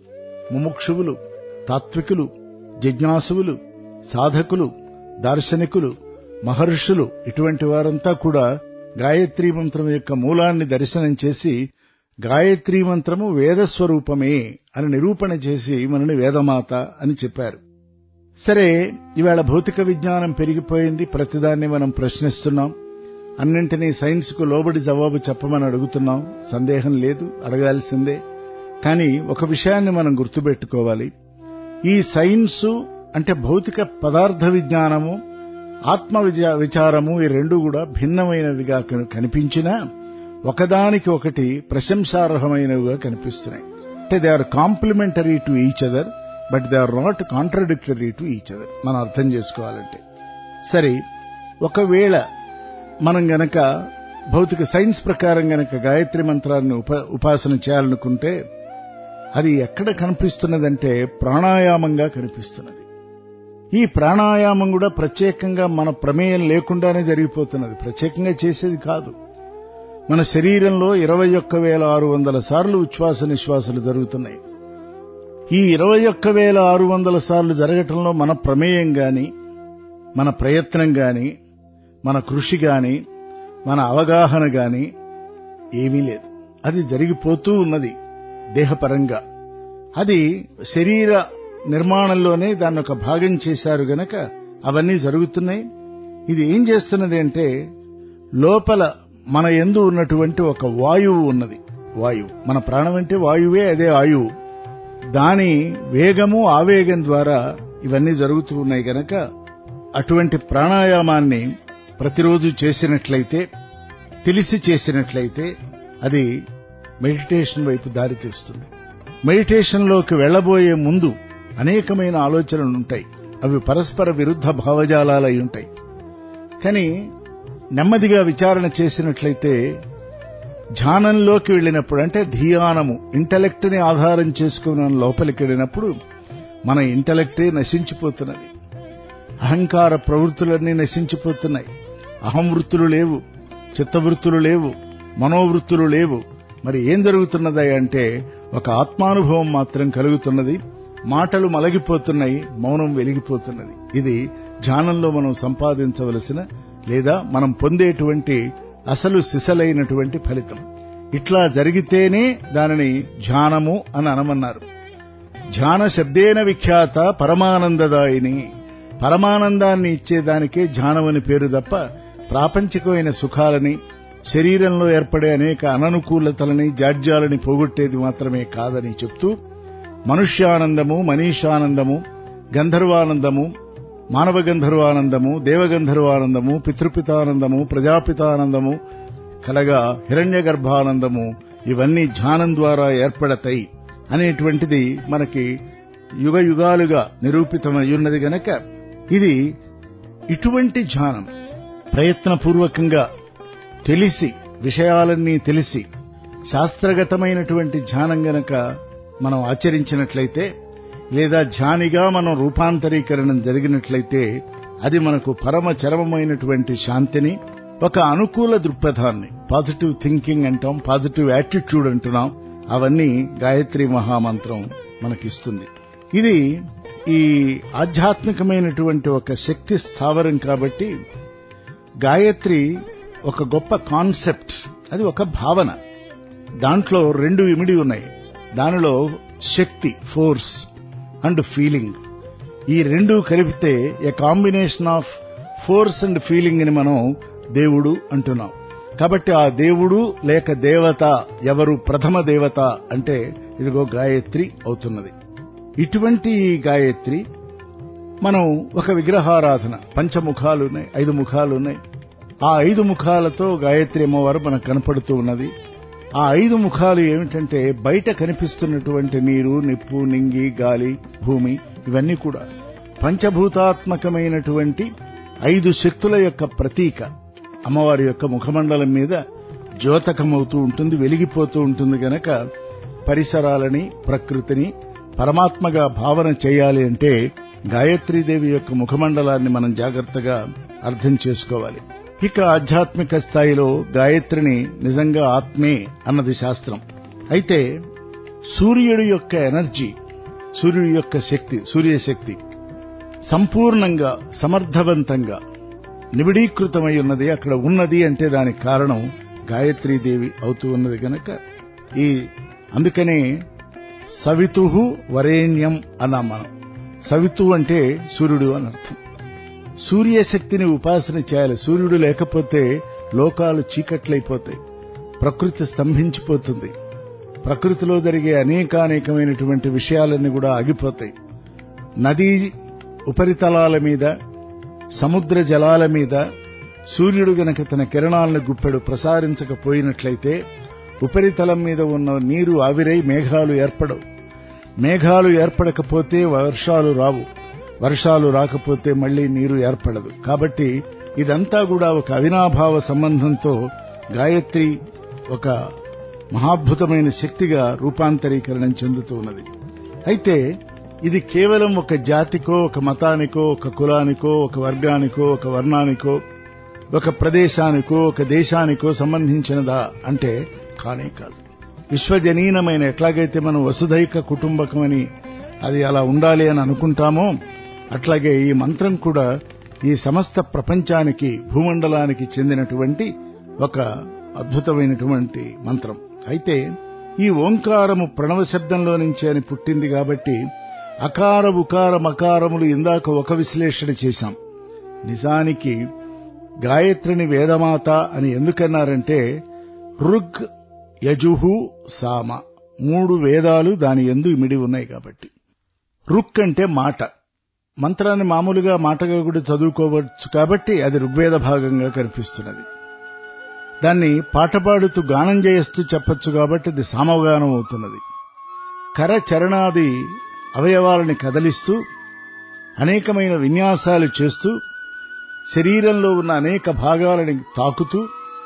ముముక్షువులు, తాత్వికులు, జిజ్ఞాసువులు, సాధకులు, దార్శనికులు, మహర్షులు ఇటువంటి వారంతా కూడా గాయత్రీ మంత్రం యొక్క మూలాన్ని దర్శనం చేసి గాయత్రీ మంత్రము వేదస్వరూపమే అని నిరూపణ చేసి మనని వేదమాత అని చెప్పారు. సరే, ఇవాళ భౌతిక విజ్ఞానం పెరిగిపోయింది, ప్రతిదాన్ని మనం ప్రశ్నిస్తున్నాం, అన్నింటినీ సైన్స్కు లోబడి జవాబు చెప్పమని అడుగుతున్నాం. సందేహం లేదు, అడగాల్సిందే. కానీ ఒక విషయాన్ని మనం గుర్తుపెట్టుకోవాలి. ఈ సైన్సు అంటే భౌతిక పదార్థ విజ్ఞానము, ఆత్మ విచారము ఈ రెండు కూడా భిన్నమైనవిగా కనిపించినా ఒకదానికి ఒకటి ప్రశంసార్హమైనవిగా కనిపిస్తున్నాయి. అంటే they are complementary to each other, but they are not contradictory to each other. మనం అర్థం చేసుకోవాలంటే సరే, ఒకవేళ మనం గనక భౌతిక సైన్స్ ప్రకారం గనక గాయత్రి మంత్రాన్ని ఉపాసన చేయాలనుకుంటే అది ఎక్కడ కనిపిస్తున్నదంటే ప్రాణాయామంగా కనిపిస్తున్నది. ఈ ప్రాణాయామం కూడా ప్రత్యేకంగా మన ప్రమేయం లేకుండానే జరిగిపోతున్నది, ప్రత్యేకంగా చేసేది కాదు. మన శరీరంలో 21,600 సార్లు ఉచ్ఛ్వాస నిశ్వాసలు జరుగుతున్నాయి. ఈ 21,600 సార్లు జరగటంలో మన ప్రమేయం గాని, మన ప్రయత్నం గాని, మన కృషి గాని, మన అవగాహన గాని ఏమీ లేదు. అది జరిగిపోతూ ఉన్నది దేహపరంగా. అది శరీర నిర్మాణంలోనే దాన్ని ఒక భాగం చేశారు గనక అవన్నీ జరుగుతున్నాయి. ఇది ఏం చేస్తున్నది అంటే లోపల మన యందు ఉన్నటువంటి ఒక వాయువు ఉన్నది. వాయువు, మన ప్రాణం అంటే వాయువే, అదే ఆయువు. దాని వేగము ఆవేగం ద్వారా ఇవన్నీ జరుగుతూ ఉన్నాయి గనక అటువంటి ప్రాణాయామాన్ని ప్రతిరోజు చేసినట్లయితే, తెలిసి చేసినట్లయితే అది మెడిటేషన్ వైపు దారి తీస్తుంది. మెడిటేషన్లోకి వెళ్లబోయే ముందు అనేకమైన ఆలోచనలుంటాయి. అవి పరస్పర విరుద్ధ భావజాలాలై ఉంటాయి. కానీ నెమ్మదిగా విచారణ చేసినట్లయితే ధ్యానంలోకి వెళ్ళినప్పుడు, అంటే ధ్యానము ఇంటలెక్ట్ ని ఆధారం చేసుకుని లోపలికి వెళ్ళినప్పుడు మన ఇంటలెక్టే నశించిపోతున్నది. అహంకార ప్రవృత్తులన్నీ నశించిపోతున్నాయి. అహంవృత్తులు లేవు, చిత్తవృత్తులు లేవు, మనోవృత్తులు లేవు. మరి ఏం జరుగుతున్నది అంటే ఒక ఆత్మానుభవం మాత్రం కలుగుతున్నది. మాటలు మలగిపోతున్నాయి, మౌనం వెలిగిపోతున్నది. ఇది ధ్యానంలో మనం సంపాదించవలసిన లేదా మనం పొందేటువంటి అసలు సిసలైనటువంటి ఫలితం. ఇట్లా జరిగితేనే దానిని ధ్యానము అని అనమన్నారు. ధ్యాన శబ్దేన విఖ్యాత పరమానందదాయిని. పరమానందాన్ని ఇచ్చేదానికే ధ్యానం అని పేరు తప్ప ప్రాపంచికమైన సుఖాలని, శరీరంలో ఏర్పడే అనేక అననుకూలతలని, జాడ్యాలని పోగొట్టేది మాత్రమే కాదని చెప్తూ మనుష్యానందము, మనీషానందము, గంధర్వానందము, మానవ గంధర్వానందము, దేవగంధర్వానందము, పితృపితానందము, ప్రజాపితానందము కలగా హిరణ్య గర్భానందము ఇవన్నీ ధ్యానం ద్వారా ఏర్పడతాయి అనేటువంటిది మనకి యుగ యుగాలుగా నిరూపితమయ్యున్నది గనక ఇది ఇటువంటి ధ్యానం ప్రయత్నపూర్వకంగా తెలిసి, విషయాలన్నీ తెలిసి శాస్త్రగతమైనటువంటి ధ్యానం గనక మనం ఆచరించినట్లయితే, లేదా ధ్యానిగా మనం రూపాంతరీకరణం జరిగినట్లయితే అది మనకు పరమ చరమమైనటువంటి శాంతిని, ఒక అనుకూల దృక్పథాన్ని, పాజిటివ్ థింకింగ్ అంటాం, పాజిటివ్ యాటిట్యూడ్ అంటున్నాం, అవన్నీ గాయత్రి మహామంత్రం మనకిస్తుంది. ఇది ఈ ఆధ్యాత్మికమైనటువంటి ఒక శక్తి స్థావరం కాబట్టి గాయత్రి ఒక గొప్ప కాన్సెప్ట్, అది ఒక భావన. దాంట్లో రెండు ఇమిడి ఉన్నాయి. దానిలో శక్తి, ఫోర్స్ అండ్ ఫీలింగ్, ఈ రెండు కలిపితే a combination of force and feeling అని మనం దేవుడు అంటున్నాం. కాబట్టి ఆ దేవుడు లేక దేవత ఎవరు, ప్రథమ దేవత అంటే ఇదిగో గాయత్రి అవుతున్నది. ఇటువంటి ఈ గాయత్రి మనం ఒక విగ్రహారాధన, పంచముఖాలున్నాయి, 5 ముఖాలున్నాయి. ఆ 5 ముఖాలతో గాయత్రి అమ్మవారు మనకు కనపడుతూ ఉన్నది. ఆ 5 ముఖాలు ఏమిటంటే బయట కనిపిస్తున్నటువంటి నీరు, నిప్పు, నింగి, గాలి, భూమి ఇవన్నీ కూడా పంచభూతాత్మకమైనటువంటి 5 శక్తుల యొక్క ప్రతీక. అమ్మవారి యొక్క ముఖమండలం మీద ద్యోతకమవుతూ ఉంటుంది, వెలిగిపోతూ ఉంటుంది. గనక పరిసరాలని, ప్రకృతిని పరమాత్మగా భావన చేయాలి అంటే గాయత్రీదేవి యొక్క ముఖమండలాన్ని మనం జాగ్రత్తగా అర్థం చేసుకోవాలి. ఇక ఆధ్యాత్మిక స్థాయిలో గాయత్రిని నిజంగా ఆత్మే అన్నది శాస్త్రం. అయితే సూర్యుడి యొక్క ఎనర్జీ సూర్యుడి యొక్క శక్తి, సూర్యశక్తి సంపూర్ణంగా సమర్థవంతంగా నిబిడీకృతమై ఉన్నది. అక్కడ ఉన్నది అంటే దానికి కారణం గాయత్రీదేవి అవుతూ ఉన్నది గనక అందుకనే సవితుః వరేణ్యం అన్నాం మనం. సవితు అంటే సూర్యుడు అని అర్థం. సూర్యశక్తిని ఉపాసన చేయాలి. సూర్యుడు లేకపోతే లోకాలు చీకట్లయిపోతాయి, ప్రకృతి స్తంభించిపోతుంది, ప్రకృతిలో జరిగే అనేకానేకమైనటువంటి విషయాలన్నీ కూడా ఆగిపోతాయి. నదీ ఉపరితలాల మీద, సముద్ర జలాల మీద సూర్యుడు గనక తన కిరణాలను గుప్పెడు ప్రసారించకపోయినట్లయితే ఉపరితలం మీద ఉన్న నీరు ఆవిరై మేఘాలు ఏర్పడవు. మేఘాలు ఏర్పడకపోతే వర్షాలు రావు, వర్షాలు రాకపోతే మళ్లీ నీరు ఏర్పడదు. కాబట్టి ఇదంతా కూడా ఒక అవినాభావ సంబంధంతో గాయత్రి ఒక మహాద్భుతమైన శక్తిగా రూపాంతరీకరణం చెందుతూ ఉన్నది. అయితే ఇది కేవలం ఒక జాతికో, ఒక మతానికో, ఒక కులానికో, ఒక వర్గానికో, ఒక వర్ణానికో, ఒక ప్రదేశానికో, ఒక దేశానికో సంబంధించినదా అంటే కానే కాదు. విశ్వజనీనమైన, ఎట్లాగైతే మనం వసుధైక కుటుంబకమని అది అలా ఉండాలి అని అనుకుంటామో అట్లాగే ఈ మంత్రం కూడా ఈ సమస్త ప్రపంచానికి, భూమండలానికి చెందినటువంటి ఒక అద్భుతమైనటువంటి మంత్రం. అయితే ఈ ఓంకారము ప్రణవ శబ్దంలో నుంచే అని పుట్టింది కాబట్టి అకార ఉకార మకారములు ఇందాక ఒక విశ్లేషణ చేశాం. నిజానికి గాయత్రిని వేదమాత అని ఎందుకన్నారంటే ఋగ్, యజుః, సామ 3 వేదాలు దాని యందు ఇమిడి ఉన్నాయి కాబట్టి. ఋక్ అంటే మాట, మంత్రాన్ని మామూలుగా మాటగా కూడా చదువుకోవచ్చు కాబట్టి అది ఋగ్వేద భాగంగా కనిపిస్తున్నది. దాన్ని పాట పాడుతూ గానం చేస్తూ చెప్పొచ్చు కాబట్టి అది సామగానం అవుతున్నది. కర చరణాది అవయవాలని కదలిస్తూ అనేకమైన విన్యాసాలు చేస్తూ శరీరంలో ఉన్న అనేక భాగాలని తాకుతూ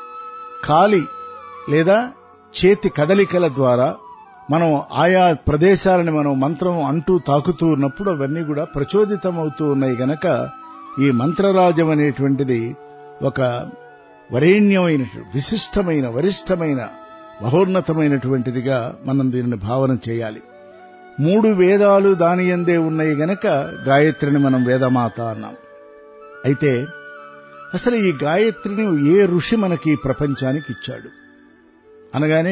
కాలి లేదా చేతి కదలికల ద్వారా మనం ఆయా ప్రదేశాలని మనం మంత్రం అంటూ తాకుతూ ఉన్నప్పుడు అవన్నీ కూడా ప్రచోదితమవుతూ ఉన్నాయి గనక ఈ మంత్రరాజం అనేటువంటిది ఒక వరేణ్యమైన, విశిష్టమైన, వరిష్టమైన, మహోన్నతమైనటువంటిదిగా మనం దీనిని భావన చేయాలి. 3 వేదాలు దాని యందే ఉన్నాయి గనక గాయత్రిని మనం వేదమాత అన్నాం. అయితే అసలు ఈ గాయత్రిని ఏ ఋషి మనకి ప్రపంచానికి ఇచ్చాడు అనగానే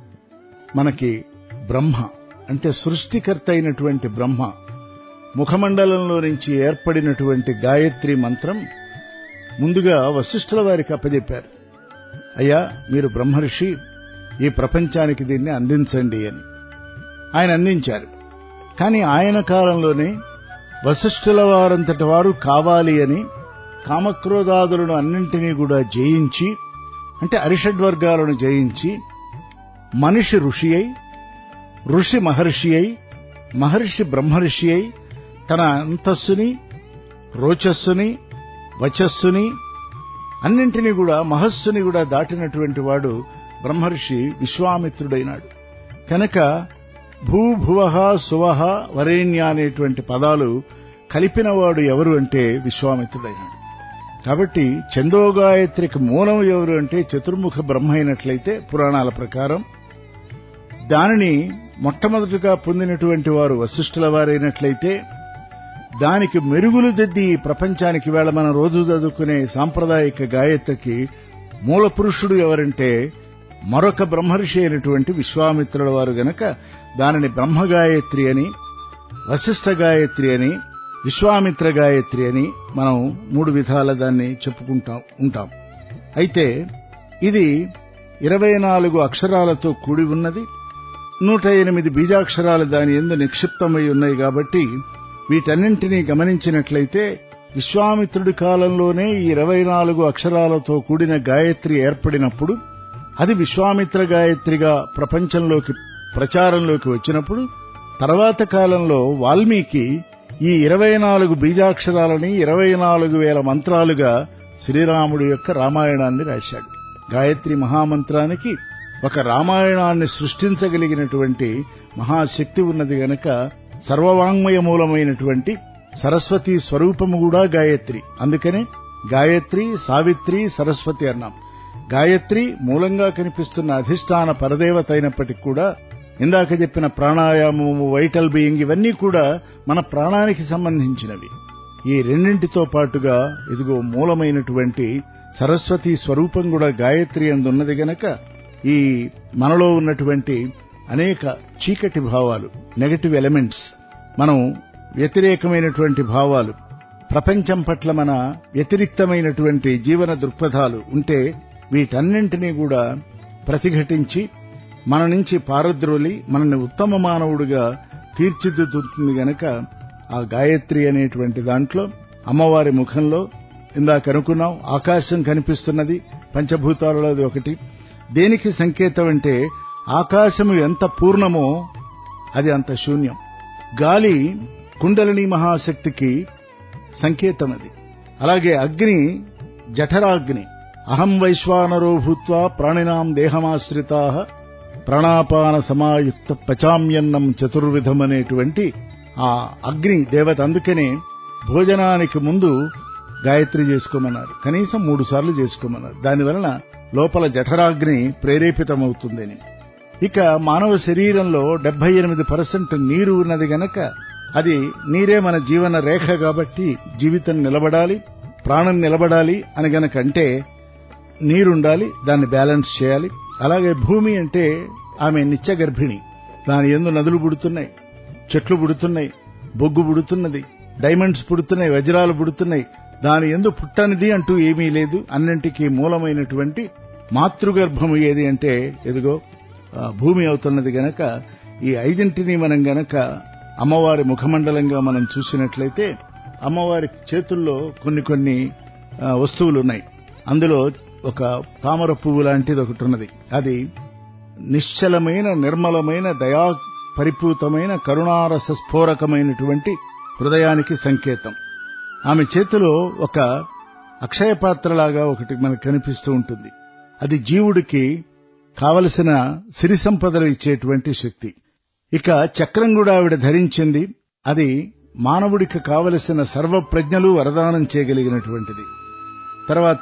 మనకి బ్రహ్మ, అంటే సృష్టికర్త అయినటువంటి బ్రహ్మ ముఖమండలంలో నుంచి ఏర్పడినటువంటి గాయత్రి మంత్రం ముందుగా వశిష్ఠుల వారికి అప్పజెప్పారు. అయ్యా, మీరు బ్రహ్మర్షి, ఈ ప్రపంచానికి దీన్ని అందించండి అని ఆయన అందించారు. కానీ ఆయన కాలంలోనే వశిష్ఠుల వారంతటి వారు కావాలి అని కామక్రోధాదులను అన్నింటినీ కూడా జయించి, అంటే అరిషడ్వర్గాలను జయించి మనిషి ఋషి అయి, ఋషి మహర్షి అయి, మహర్షి బ్రహ్మర్షి అయి తన అంతస్సుని, రోచస్సుని, వచస్సుని అన్నింటినీ కూడా, మహస్సుని కూడా దాటినటువంటి వాడు బ్రహ్మర్షి విశ్వామిత్రుడైనాడు. కనుక భూభువః సువః వరేణ్య అనేటువంటి పదాలు కలిపినవాడు ఎవరు అంటే విశ్వామిత్రుడైనాడు. కాబట్టి ఛందోగాయత్రికి మూలం ఎవరు అంటే చతుర్ముఖ బ్రహ్మ అయినట్లయితే పురాణాల ప్రకారం దానిని మొట్టమొదటిగా పొందినటువంటి వారు వశిష్ఠుల వారైనట్లయితే దానికి మెరుగులు దిద్ది ప్రపంచానికి వేళ మనం రోజు చదువుకునే సాంప్రదాయిక గాయత్రికి మూల పురుషుడు ఎవరంటే మరొక బ్రహ్మర్షి అయినటువంటి విశ్వామిత్రుల వారు గనక దానిని బ్రహ్మగాయత్రి అని, వశిష్ఠ గాయత్రి అని, విశ్వామిత్ర గాయత్రి అని మనం 3 విధాల దాన్ని ఉంటాం. అయితే ఇది 24 అక్షరాలతో కూడి ఉన్నది. 108 బీజాక్షరాలు దాని యందు నిక్షిప్తమై ఉన్నాయి కాబట్టి వీటన్నింటినీ గమనించినట్లయితే విశ్వామిత్రుడి కాలంలోనే ఈ 24 అక్షరాలతో కూడిన గాయత్రి ఏర్పడినప్పుడు అది విశ్వామిత్ర గాయత్రిగా ప్రపంచంలోకి ప్రచారంలోకి వచ్చినప్పుడు తర్వాత కాలంలో వాల్మీకి ఈ 24 బీజాక్షరాలని 24,000 మంత్రాలుగా శ్రీరాముడి యొక్క రామాయణాన్ని రాశాడు. గాయత్రి మహామంత్రానికి ఒక రామాయణాన్ని సృష్టించగలిగినటువంటి మహాశక్తి ఉన్నది గనక సర్వవాంగ్మయ మూలమైనటువంటి సరస్వతి స్వరూపము కూడా గాయత్రి. అందుకనే గాయత్రి, సావిత్రి, సరస్వతి అన్నాం. గాయత్రి మూలంగా కనిపిస్తున్న అధిష్టాన పరదేవత అయినప్పటికీ కూడా ఇందాక చెప్పిన ప్రాణాయామము, వైటల్ బీయింగ్ ఇవన్నీ కూడా మన ప్రాణానికి సంబంధించినవి. ఈ రెండింటితో పాటుగా ఇదిగో మూలమైనటువంటి సరస్వతి స్వరూపం కూడా గాయత్రి అందున్నది గనక ఈ మనలో ఉన్నటువంటి అనేక చీకటి భావాలు, నెగటివ్ ఎలిమెంట్స్, మనం వ్యతిరేకమైనటువంటి భావాలు, ప్రపంచం పట్ల మన వ్యతిరిక్తమైనటువంటి జీవన దృక్పథాలు ఉంటే వీటన్నింటినీ కూడా ప్రతిఘటించి మన నుంచి పారద్రోలి మనల్ని ఉత్తమ మానవుడిగా తీర్చిదిద్దుతుంది గనక ఆ గాయత్రి అనేటువంటి దాంట్లో అమ్మవారి ముఖంలో ఇందాక అనుకున్నాం ఆకాశం కనిపిస్తున్నది, పంచభూతాలలో అది ఒకటి. దేనికి సంకేతం అంటే ఆకాశము ఎంత పూర్ణమో అది అంత శూన్యం. గాలి కుండలిని మహాశక్తికి సంకేతం అది. అలాగే అగ్ని జఠరాగ్ని, అహం వైశ్వానరో భూత్వా ప్రాణినాం దేహమాశ్రితాః ప్రాణాపాన సమాయుక్త పచామ్యన్నం చతుర్విధం అనేటువంటి ఆ అగ్ని దేవత. అందుకనే భోజనానికి ముందు గాయత్రి చేసుకోమన్నారు, కనీసం 3 సార్లు చేసుకోమన్నారు. దానివలన లోపల జఠరాగ్ని ప్రేరేపితమవుతుందని. ఇక మానవ శరీరంలో 78% నీరు ఉన్నది గనక అది నీరే మన జీవన రేఖ కాబట్టి జీవితం నిలబడాలి, ప్రాణం నిలబడాలి అని గనక అంటే నీరుండాలి, దాన్ని బ్యాలెన్స్ చేయాలి. అలాగే భూమి అంటే ఆమె నిత్య గర్భిణి, దాని యందు నదులు పుడుతున్నాయి, చెట్లు పుడుతున్నాయి, బొగ్గు పుడుతున్నది, డైమండ్స్ పుడుతున్నాయి, వజ్రాలు పుడుతున్నాయి. దాని యందు పుట్టనిది అంటూ ఏమీ లేదు. అన్నింటికీ మూలమైనటువంటి మాతృగర్భము ఏది అంటే ఎదుగో భూమి అవుతున్నది గనక ఈ 5 మనం గనక అమ్మవారి ముఖమండలంగా మనం చూసినట్లయితే అమ్మవారి చేతుల్లో కొన్ని వస్తువులున్నాయి. అందులో ఒక తామర పువ్వు లాంటిది ఒకటి ఉన్నది. అది నిశ్చలమైన, నిర్మలమైన, దయా పరిపూతమైన, కరుణారస స్ఫోరకమైనటువంటి హృదయానికి సంకేతం. ఆమె చేతిలో ఒక అక్షయ పాత్రలాగా ఒకటి మనకు కనిపిస్తూ ఉంటుంది. అది జీవుడికి కావలసిన సిరి సంపదలు ఇచ్చేటువంటి శక్తి. ఇక చక్రం కూడా ఆవిడ ధరించింది. అది మానవుడికి కావలసిన సర్వప్రజ్ఞలు వరదానం చేయగలిగినటువంటిది. తర్వాత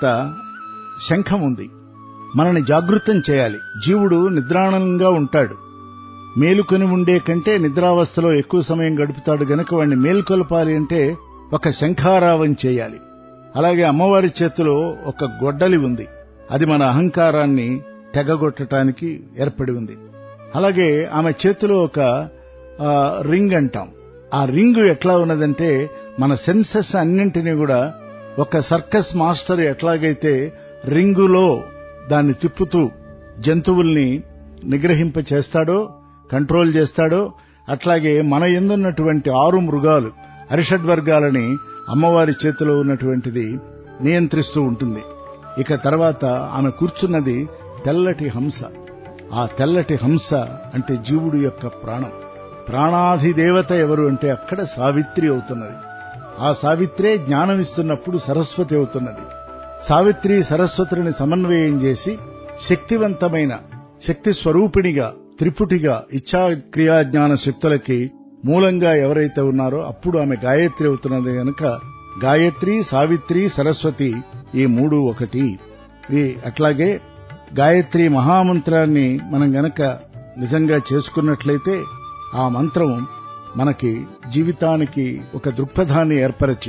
శంఖం ఉంది, మనని జాగృతం చేయాలి. జీవుడు నిద్రాణంగా ఉంటాడు, మేలుకొని ఉండే కంటే నిద్రావస్థలో ఎక్కువ సమయం గడుపుతాడు గనక వాడిని మేల్కొల్పాలి అంటే ఒక శంఖారావం చేయాలి. అలాగే అమ్మవారి చేతిలో ఒక గొడ్డలి ఉంది, అది మన అహంకారాన్ని తెగగొట్టడానికి ఏర్పడి ఉంది. అలాగే ఆమె చేతిలో ఒక రింగ్ అంటాం. ఆ రింగు ఎట్లా ఉన్నదంటే మన సెన్సెస్ అన్నింటినీ కూడా ఒక సర్కస్ మాస్టర్ ఎట్లాగైతే రింగులో దాన్ని తిప్పుతూ జంతువుల్ని నిగ్రహింప చేస్తాడో, కంట్రోల్ చేస్తాడో, అట్లాగే మన యందున్నటువంటి 6 మృగాలు, అరిషడ్వర్గాలని అమ్మవారి చేతిలో ఉన్నటువంటిది నియంత్రిస్తూ ఉంటుంది. ఇక తర్వాత ఆమె కూర్చున్నది తెల్లటి హంస. ఆ తెల్లటి హంస అంటే జీవుడు యొక్క ప్రాణం. ప్రాణాధిదేవత ఎవరు అంటే అక్కడ సావిత్రి అవుతున్నది. ఆ సావిత్రే జ్ఞానం ఇస్తున్నప్పుడు సరస్వతి అవుతున్నది. సావిత్రి సరస్వతిని సమన్వయం చేసి శక్తివంతమైన శక్తి స్వరూపిణిగా, త్రిపుటిగా, ఇచ్ఛా క్రియా జ్ఞాన శక్తులకి మూలంగా ఎవరైతే ఉన్నారో అప్పుడు ఆమె గాయత్రి అవుతున్నది గనక గాయత్రి, సావిత్రి, సరస్వతి ఈ 3 ఒకటి. అట్లాగే గాయత్రి మహామంత్రాన్ని మనం గనక నిజంగా చేసుకున్నట్లయితే ఆ మంత్రం మనకి జీవితానికి ఒక దృక్పథాన్ని ఏర్పరచి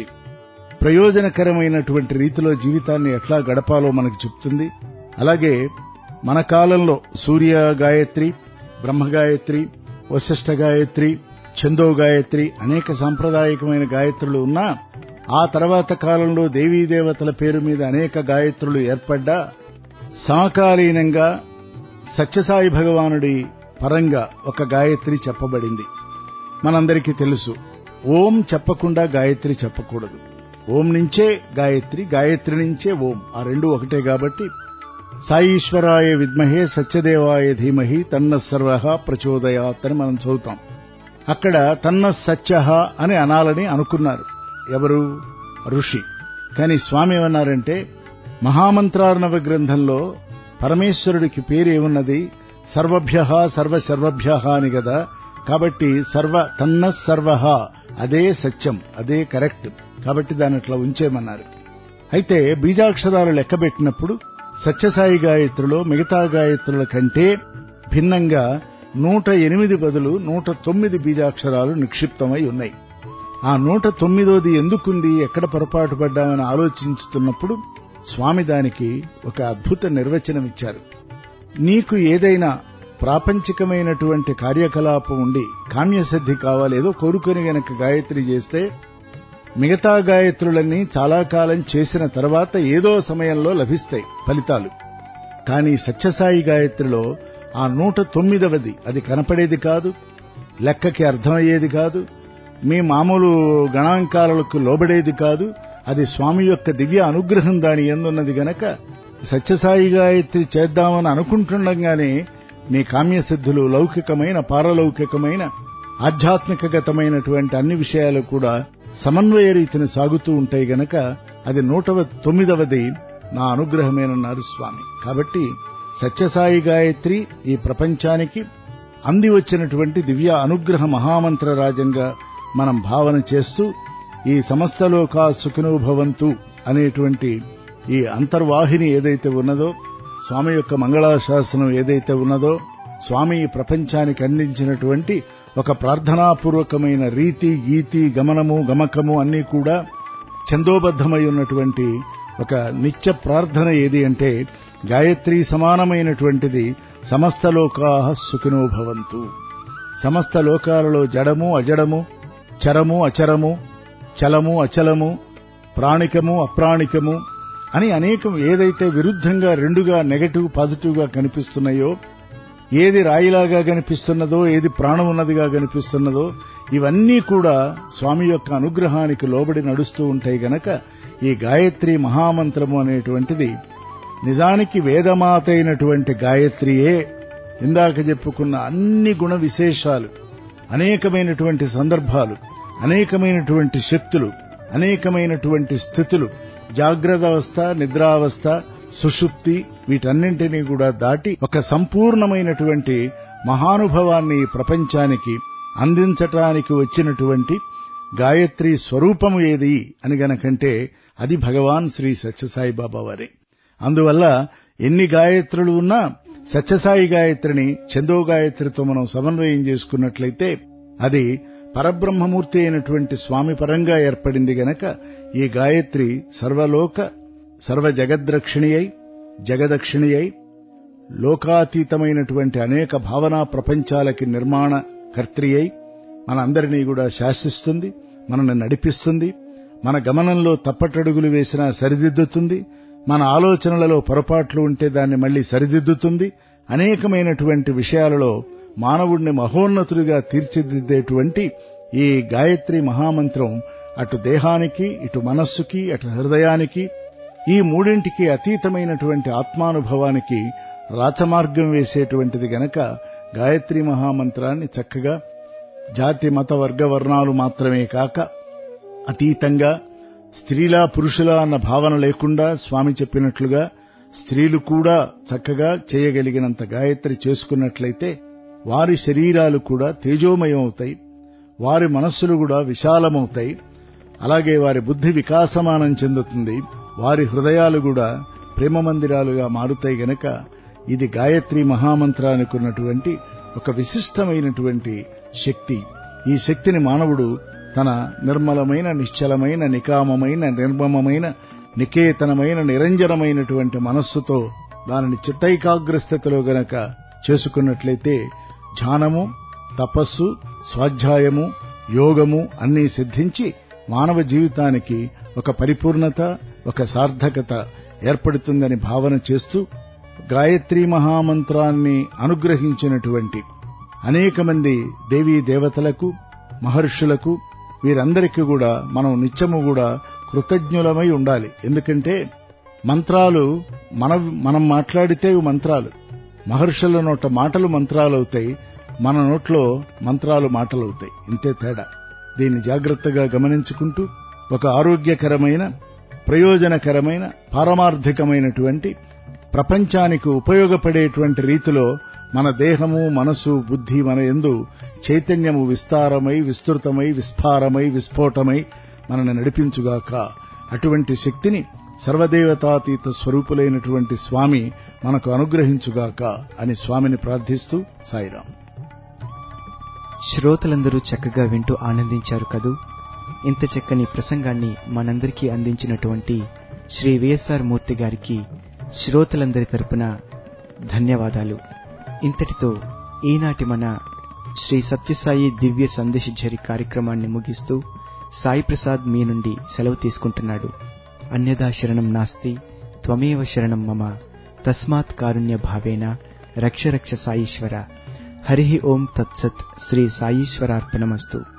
ప్రయోజనకరమైనటువంటి రీతిలో జీవితాన్ని ఎట్లా గడపాలో మనకు చెప్తుంది. అలాగే మన కాలంలో సూర్య గాయత్రి, బ్రహ్మ గాయత్రి, వశిష్ఠ గాయత్రి, ఛందో గాయత్రి అనేక సాంప్రదాయకమైన గాయత్రులు ఉన్నా ఆ తర్వాత కాలంలో దేవీదేవతల పేరు మీద అనేక గాయత్రులు ఏర్పడ్డా సమకాలీనంగా సత్యసాయి భగవానుడి పరంగా ఒక గాయత్రి చెప్పబడింది. మనందరికీ తెలుసు, ఓం చెప్పకుండా గాయత్రి చెప్పకూడదు. ఓం నుంచే గాయత్రి, గాయత్రి నుంచే ఓం, ఆ 2 ఒకటే. కాబట్టి సాయీశ్వరాయ విద్మహే సత్యదేవాయ ధీమహి తన్న సర్వః ప్రచోదయాత్ అని మనం చదువుతాం. అక్కడ తన్న సత్యః అని అనాలని అనుకున్నారు ఎవరు? ఋషి. కానీ స్వామి ఏమన్నారంటే మహామంత్రార్ణవ గ్రంథంలో పరమేశ్వరుడికి పేరేమున్నది? సర్వభ్యః సర్వశర్వభ్యః అని కదా. కాబట్టి తన్న సర్వః అదే సత్యం, అదే కరెక్ట్. కాబట్టి దాన్ని అట్లా ఉంచేమన్నారు. అయితే బీజాక్షరాలు లెక్కబెట్టినప్పుడు సత్యసాయి గాయత్రిలో మిగతా గాయత్రుల కంటే భిన్నంగా 108 బదులు 109 బీజాక్షరాలు నిక్షిప్తమై ఉన్నాయి. ఆ 109ది ఎందుకుంది, ఎక్కడ పొరపాటు పడ్డామని ఆలోచించుతున్నప్పుడు స్వామి దానికి ఒక అద్భుత నిర్వచనమిచ్చారు. నీకు ఏదైనా ప్రాపంచికమైనటువంటి కార్యకలాపం ఉండి కామ్యసిద్ధి కావాలి, ఏదో కోరుకొని గనక గాయత్రి చేస్తే మిగతా గాయత్రులన్నీ చాలా కాలం చేసిన తర్వాత ఏదో సమయంలో లభిస్తాయి ఫలితాలు. కానీ సత్యసాయి గాయత్రిలో ఆ 109వది అది కనపడేది కాదు, లెక్కకి అర్థమయ్యేది కాదు, మీ మామూలు గణాంకాలకు లోబడేది కాదు. అది స్వామి యొక్క దివ్య అనుగ్రహం దాని యందున్నది గనక సత్యసాయి గాయత్రి చేద్దామని అనుకుంటుండగానే మీ కామ్యసిద్ధులు లౌకికమైన, పారలౌకికమైన, ఆధ్యాత్మికగతమైనటువంటి అన్ని విషయాలు కూడా సమన్వయ రీతిని సాగుతూ ఉంటాయి గనక అది 109వది నా అనుగ్రహమేనన్నారు స్వామి. కాబట్టి సత్యసాయి గాయత్రి ఈ ప్రపంచానికి అంది వచ్చినటువంటి దివ్య అనుగ్రహ మహామంత్ర రాజంగా మనం భావన చేస్తూ ఈ సమస్త లోకా సుఖినో భవంతు అనేటువంటి ఈ అంతర్వాహిని ఏదైతే ఉన్నదో, స్వామి యొక్క మంగళాశాసనం ఏదైతే ఉన్నదో, స్వామి ఈ ప్రపంచానికి అందించినటువంటి ఒక ప్రార్థనాపూర్వకమైన రీతి, గీతి, గమనము, గమకము అన్నీ కూడా ఛందోబద్ధమై ఉన్నటువంటి ఒక నిత్య ప్రార్థన ఏది అంటే గాయత్రీ సమానమైనటువంటిది సమస్త లోకాః సుఖినో భవంతు. సమస్త లోకాలలో జడము అజడము, చరము అచరము, చలము అచలము, ప్రాణికము అప్రాణికము అని అనేకం ఏదైతే విరుద్ధంగా రెండుగా నెగటివ్ పాజిటివ్గా కనిపిస్తున్నాయో, ఏది రాయిలాగా కనిపిస్తున్నదో, ఏది ప్రాణం ఉన్నదిగా కనిపిస్తున్నదో, ఇవన్నీ కూడా స్వామి యొక్క అనుగ్రహానికి లోబడి నడుస్తూ ఉంటాయి గనక ఈ గాయత్రి మహామంత్రము అనేటువంటిది నిజానికి వేదమాత అయినటువంటి గాయత్రియే ఇందాక చెప్పుకున్న అన్ని గుణ విశేషాలు, అనేకమైనటువంటి సందర్భాలు, అనేకమైనటువంటి శక్తులు, అనేకమైనటువంటి స్థితులు, జాగ్రత్తావస్థ, నిద్రావస్థ, సుషుప్తి, వీటన్నింటినీ కూడా దాటి ఒక సంపూర్ణమైనటువంటి మహానుభవాన్ని ప్రపంచానికి అందించటానికి వచ్చినటువంటి గాయత్రి స్వరూపము ఏది అని గనకంటే అది భగవాన్ శ్రీ సత్యసాయి బాబా వారే. అందువల్ల ఎన్ని గాయత్రులు ఉన్నా సత్యసాయి గాయత్రిని చందో గాయత్రితో మనం సమన్వయం చేసుకున్నట్లయితే అది పరబ్రహ్మమూర్తి అయినటువంటి స్వామి పరంగా ఏర్పడింది గనక ఈ గాయత్రి సర్వలోక సర్వజగద్రక్షిణి అయి, జగదక్షిణి అయి, లోకాతీతమైనటువంటి అనేక భావనా ప్రపంచాలకి నిర్మాణ కర్త్రి అయి మనందరినీ కూడా శాసిస్తుంది, మనల్ని నడిపిస్తుంది, మన గమనంలో తప్పటడుగులు వేసినా సరిదిద్దుతుంది, మన ఆలోచనలలో పొరపాట్లు ఉంటే దాన్ని మళ్లీ సరిదిద్దుతుంది. అనేకమైనటువంటి విషయాలలో మానవుణ్ణి మహోన్నతుడిగా తీర్చిదిద్దేటువంటి ఈ గాయత్రి మహామంత్రం అటు దేహానికి, ఇటు మనస్సుకి, అటు హృదయానికి, ఈ మూడింటికి అతీతమైనటువంటి ఆత్మానుభవానికి రాచమార్గం వేసేటువంటిది గనక గాయత్రి మహామంత్రాన్ని చక్కగా జాతి, మత, వర్గ, వర్ణాలు మాత్రమే కాక అతీతంగా స్త్రీలా పురుషులా అన్న భావన లేకుండా స్వామి చెప్పినట్లుగా స్త్రీలు కూడా చక్కగా చేయగలిగినంత గాయత్రి చేసుకున్నట్లయితే వారి శరీరాలు కూడా తేజోమయం అవుతాయి, వారి మనస్సులు కూడా విశాలమవుతాయి, అలాగే వారి బుద్ధి వికాసమానం చెందుతుంది, వారి హృదయాలు కూడా ప్రేమ మందిరాలుగా మారుతాయి గనక ఇది గాయత్రి మహామంత్రానికి ఉన్నటువంటి ఒక విశిష్టమైనటువంటి శక్తి. ఈ శక్తిని మానవుడు తన నిర్మలమైన, నిశ్చలమైన, నికామమైన, నిర్మమమైన, నికేతనమైన, నిరంజనమైనటువంటి మనస్సుతో దానిని చిత్తైకాగ్రస్థితిలో గనక చేసుకున్నట్లయితే ధ్యానము, తపస్సు, స్వాధ్యాయము, యోగము అన్నీ సిద్ధించి మానవ జీవితానికి ఒక పరిపూర్ణత, ఒక సార్థకత ఏర్పడుతుందని భావన చేస్తూ గాయత్రీ మహామంత్రాన్ని అనుగ్రహించినటువంటి అనేక మంది దేవీ దేవతలకు, మహర్షులకు, వీరందరికీ కూడా మనం నిత్యము కూడా కృతజ్ఞులమై ఉండాలి. ఎందుకంటే మంత్రాలు మనం మాట్లాడితే మంత్రాలు, మహర్షుల నోట మాటలు మంత్రాలవుతాయి, మన నోట్లో మంత్రాలు మాటలవుతాయి, ఇంతే తేడా. దీన్ని జాగ్రత్తగా గమనించుకుంటూ ఒక ఆరోగ్యకరమైన, ప్రయోజనకరమైన, పారమార్థికమైనటువంటి, ప్రపంచానికి ఉపయోగపడేటువంటి రీతిలో మన దేహము, మనసు, బుద్ధి మన యందు చైతన్యము విస్తారమై, విస్తృతమై, విస్ఫారమై, విస్ఫోటమై మనల్ని నడిపించుగాక. అటువంటి శక్తిని సర్వదేవతాతీత స్వరూపులైనటువంటి స్వామి మనకు అనుగ్రహించుగాక అని స్వామిని ప్రార్థిస్తూ సాయిరాం. శ్రోతలందరూ చక్కగా వింటూ ఆనందించారు కదూ. ఇంత చక్కని ప్రసంగాన్ని మనందరికీ అందించినటువంటి శ్రీ విఎస్ఆర్ మూర్తి గారికి శ్రోతలందరి తరపున ధన్యవాదాలు. ఇంతటితో ఈనాటి మన శ్రీ సత్యసాయి దివ్య సందేశఝరి కార్యక్రమాన్ని ముగిస్తూ సాయి ప్రసాద్ మీ నుండి సెలవు తీసుకుంటున్నాడు. అన్యదా శరణం నాస్తి త్వమేవ శరణం మమ తస్మాత్ కారుణ్య భావేన రక్ష రక్ష సాయీశ్వర. హరి ఓం తత్సత్. శ్రీ సాయీశ్వరార్పణమస్తు.